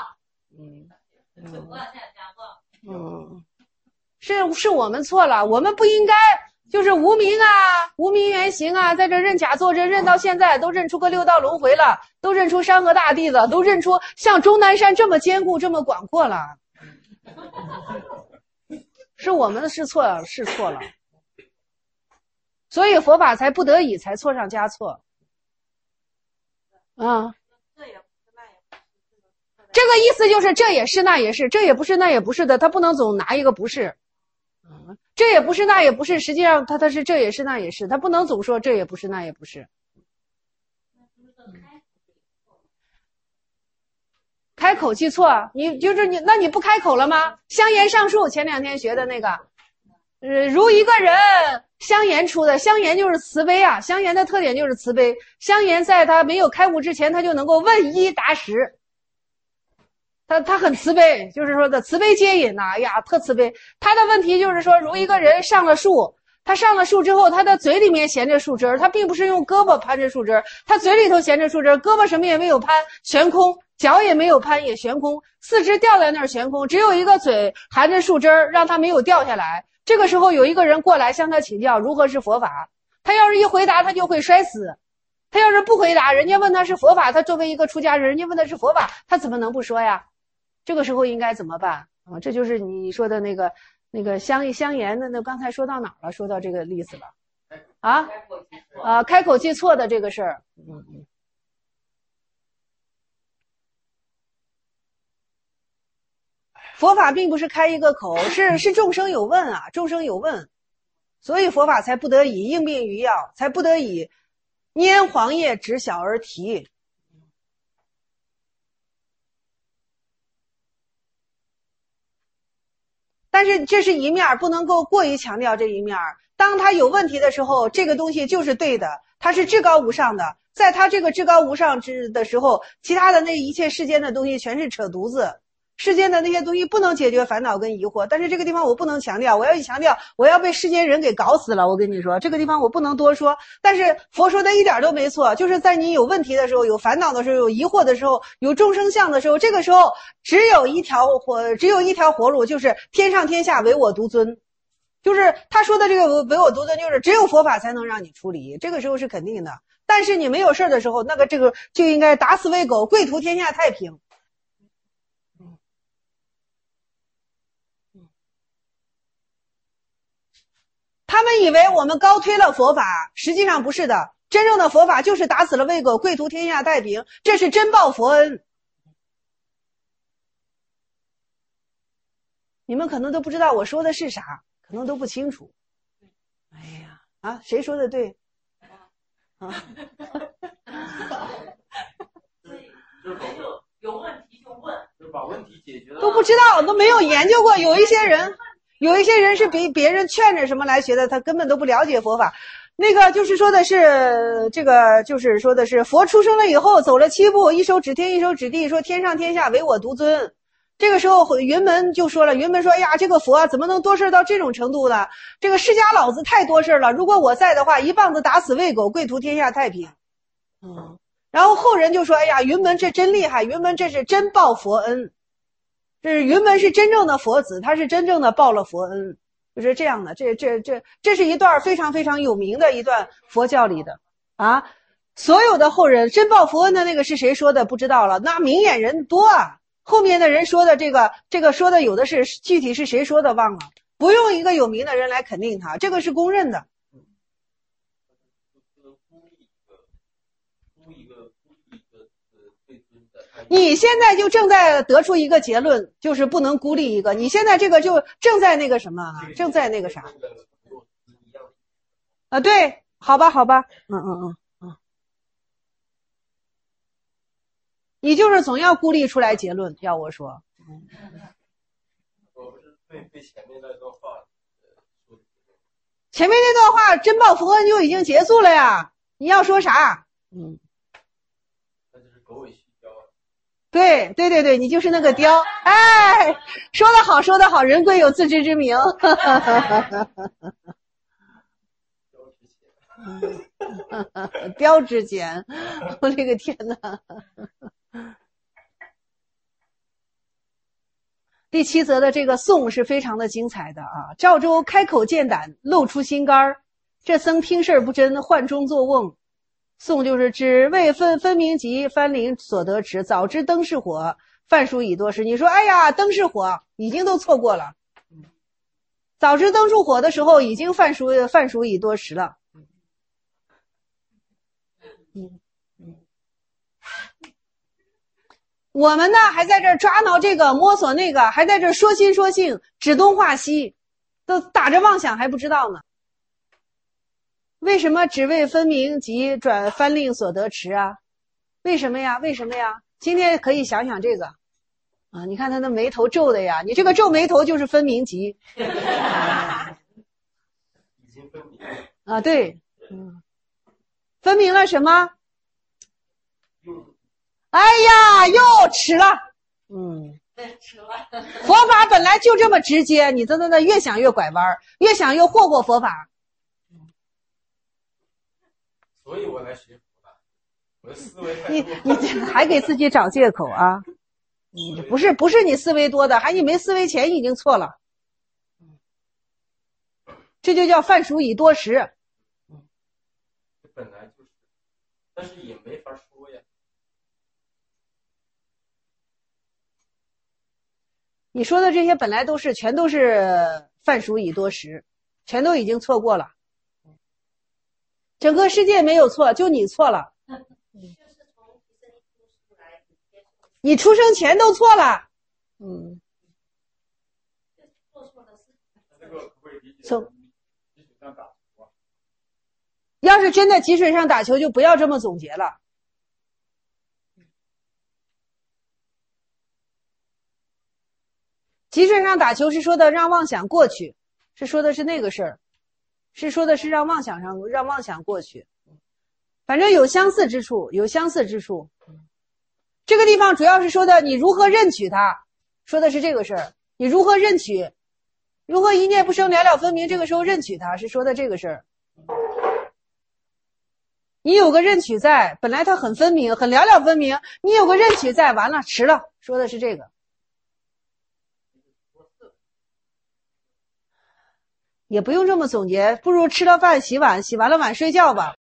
是我们错了，我们不应该就是无明原形啊，在这认假作真，认到现在都认出个六道轮回了，都认出山河大地了，都认出像终南山这么坚固，这么广阔了。是我们是错了。所以佛法才不得已才错上加错。这个意思就是这也是那也是，这也不是那也不是的，他不能总拿一个不是。这也不是那也不是，实际上他是这也是那也是，他不能总说这也不是那也不是。开口记错，那你不开口了吗？香言上述前2天学的那个，如一个人。香言出的，香言就是慈悲啊，香言的特点就是慈悲。香言在他没有开悟之前，他就能够问一答十。他很慈悲，就是说的慈悲接引呐，哎呀，特慈悲。他的问题就是说，如一个人上了树，他上了树之后，他的嘴里面衔着树枝，他并不是用胳膊攀着树枝，他嘴里头衔着树枝，胳膊什么也没有攀，悬空，脚也没有攀，也悬空，四肢掉在那儿悬空，只有一个嘴含着树枝，让他没有掉下来。这个时候有一个人过来向他请教如何是佛法，他要是一回答他就会摔死，他要是不回答，人家问他是佛法，他作为一个出家人，人家问他是佛法，他怎么能不说呀？这个时候应该怎么办啊？这就是你说的那个香言的，那刚才说到哪儿了？说到这个例子了开口记错的这个事儿。佛法并不是开一个口，是众生有问啊，众生有问，所以佛法才不得已应病于药，才不得已拈黄叶执小而提。但是这是一面，不能够过于强调这一面。 当他有问题的时候，这个东西就是对的，它是至高无上的。在他这个至高无上的时候，其他的那一切世间的东西全是扯犊子。世间的那些东西不能解决烦恼跟疑惑，但是这个地方我不能强调，我要一强调，我要被世间人给搞死了。我跟你说，这个地方我不能多说。但是佛说的一点都没错，就是在你有问题的时候、有烦恼的时候、有疑惑的时候、有众生相的时候，这个时候只有一条活路，就是天上天下唯我独尊。就是他说的这个唯我独尊，就是只有佛法才能让你出离，这个时候是肯定的。但是你没有事的时候，这个就应该打死为狗，跪图天下太平。他们以为我们高推了佛法，实际上不是的。真正的佛法就是打死了为狗，跪图天下太平，这是真报佛恩。你们可能都不知道我说的是啥，可能都不清楚。哎呀，啊，谁说的对？啊， 有问题就问， 就把问题解决了。 都不知道，都没有研究过。有一些人是比别人劝着什么来学的，他根本都不了解佛法。那个就是说的是这个，就是说的是佛出生了以后走了7步，一手指天，一手指地，说天上天下唯我独尊。这个时候云门就说了，云门说：“哎呀，这个佛啊，怎么能多事到这种程度呢？这个释迦老子太多事了，如果我在的话，一棒子打死喂狗，跪图天下太平。”然后后人就说：“哎呀，云门这真厉害，云门这是真报佛恩，这是云门是真正的佛子，他是真正的报了佛恩。”就是这样的，这是一段非常非常有名的一段佛教里的啊。所有的后人真报佛恩的那个是谁说的不知道了，那明眼人多啊。后面的人说的这个说的有的是具体是谁说的忘了，不用一个有名的人来肯定他，这个是公认的。你现在就正在得出一个结论，就是不能孤立一个。你现在这个就正在那个什么，正在那个啥啊？对，好吧，你就是总要孤立出来结论，要我说。 我不是对前面那段话， 前面那段话真报佛恩就已经结束了呀，你要说啥？ 那就是狗尾续貂。 对，你就是那个雕。哎，说得好，人贵有自知之明。雕之前，我的个天哪！第7则的这个颂是非常的精彩的啊。赵州开口见胆，露出心肝，这僧听事不真，幻中作瓮。颂就是指为分明即翻灵所得持，早知灯是火，犯殊已多时。你说哎呀，灯是火已经都错过了，早知灯是火的时候已经犯殊已多时了。我们呢还在这儿抓挠这个摸索那个，还在这儿说心说性，指东画西，都打着妄想还不知道呢。为什么只为分明即转翻令所得持啊？为什么呀？今天可以想想这个啊，你看他的眉头皱的呀，你这个皱眉头就是分明即已经分明啊，对，分明了什么？哎呀，又迟了。佛法本来就这么直接，你真的越想越拐弯，越想越霍霍佛法。 所以我来学佛的，我的思维你还给自己找借口啊？不是你思维多的，还你没思维前已经错了。这就叫犯殊已多时。 本来就是，但是也没法说呀。 你说的这些本来全都是犯殊已多时，全都已经错过了。整个世界没有错，就你错了。你出生前都错了。要是真的积水上打球，就不要这么总结了。积水上打球是说的让妄想过去，是说的是那个事儿。 是说的是让妄想过去。反正有相似之处，有相似之处。这个地方主要是说的你如何认取它，说的是这个事儿。你如何认取，如何一念不生了了分明，这个时候认取它是说的这个事儿。你有个认取在，本来它很分明，很了了分明，你有个认取在，完了迟了，说的是这个。也不用这么总结，不如吃了饭洗碗，洗完了碗睡觉吧。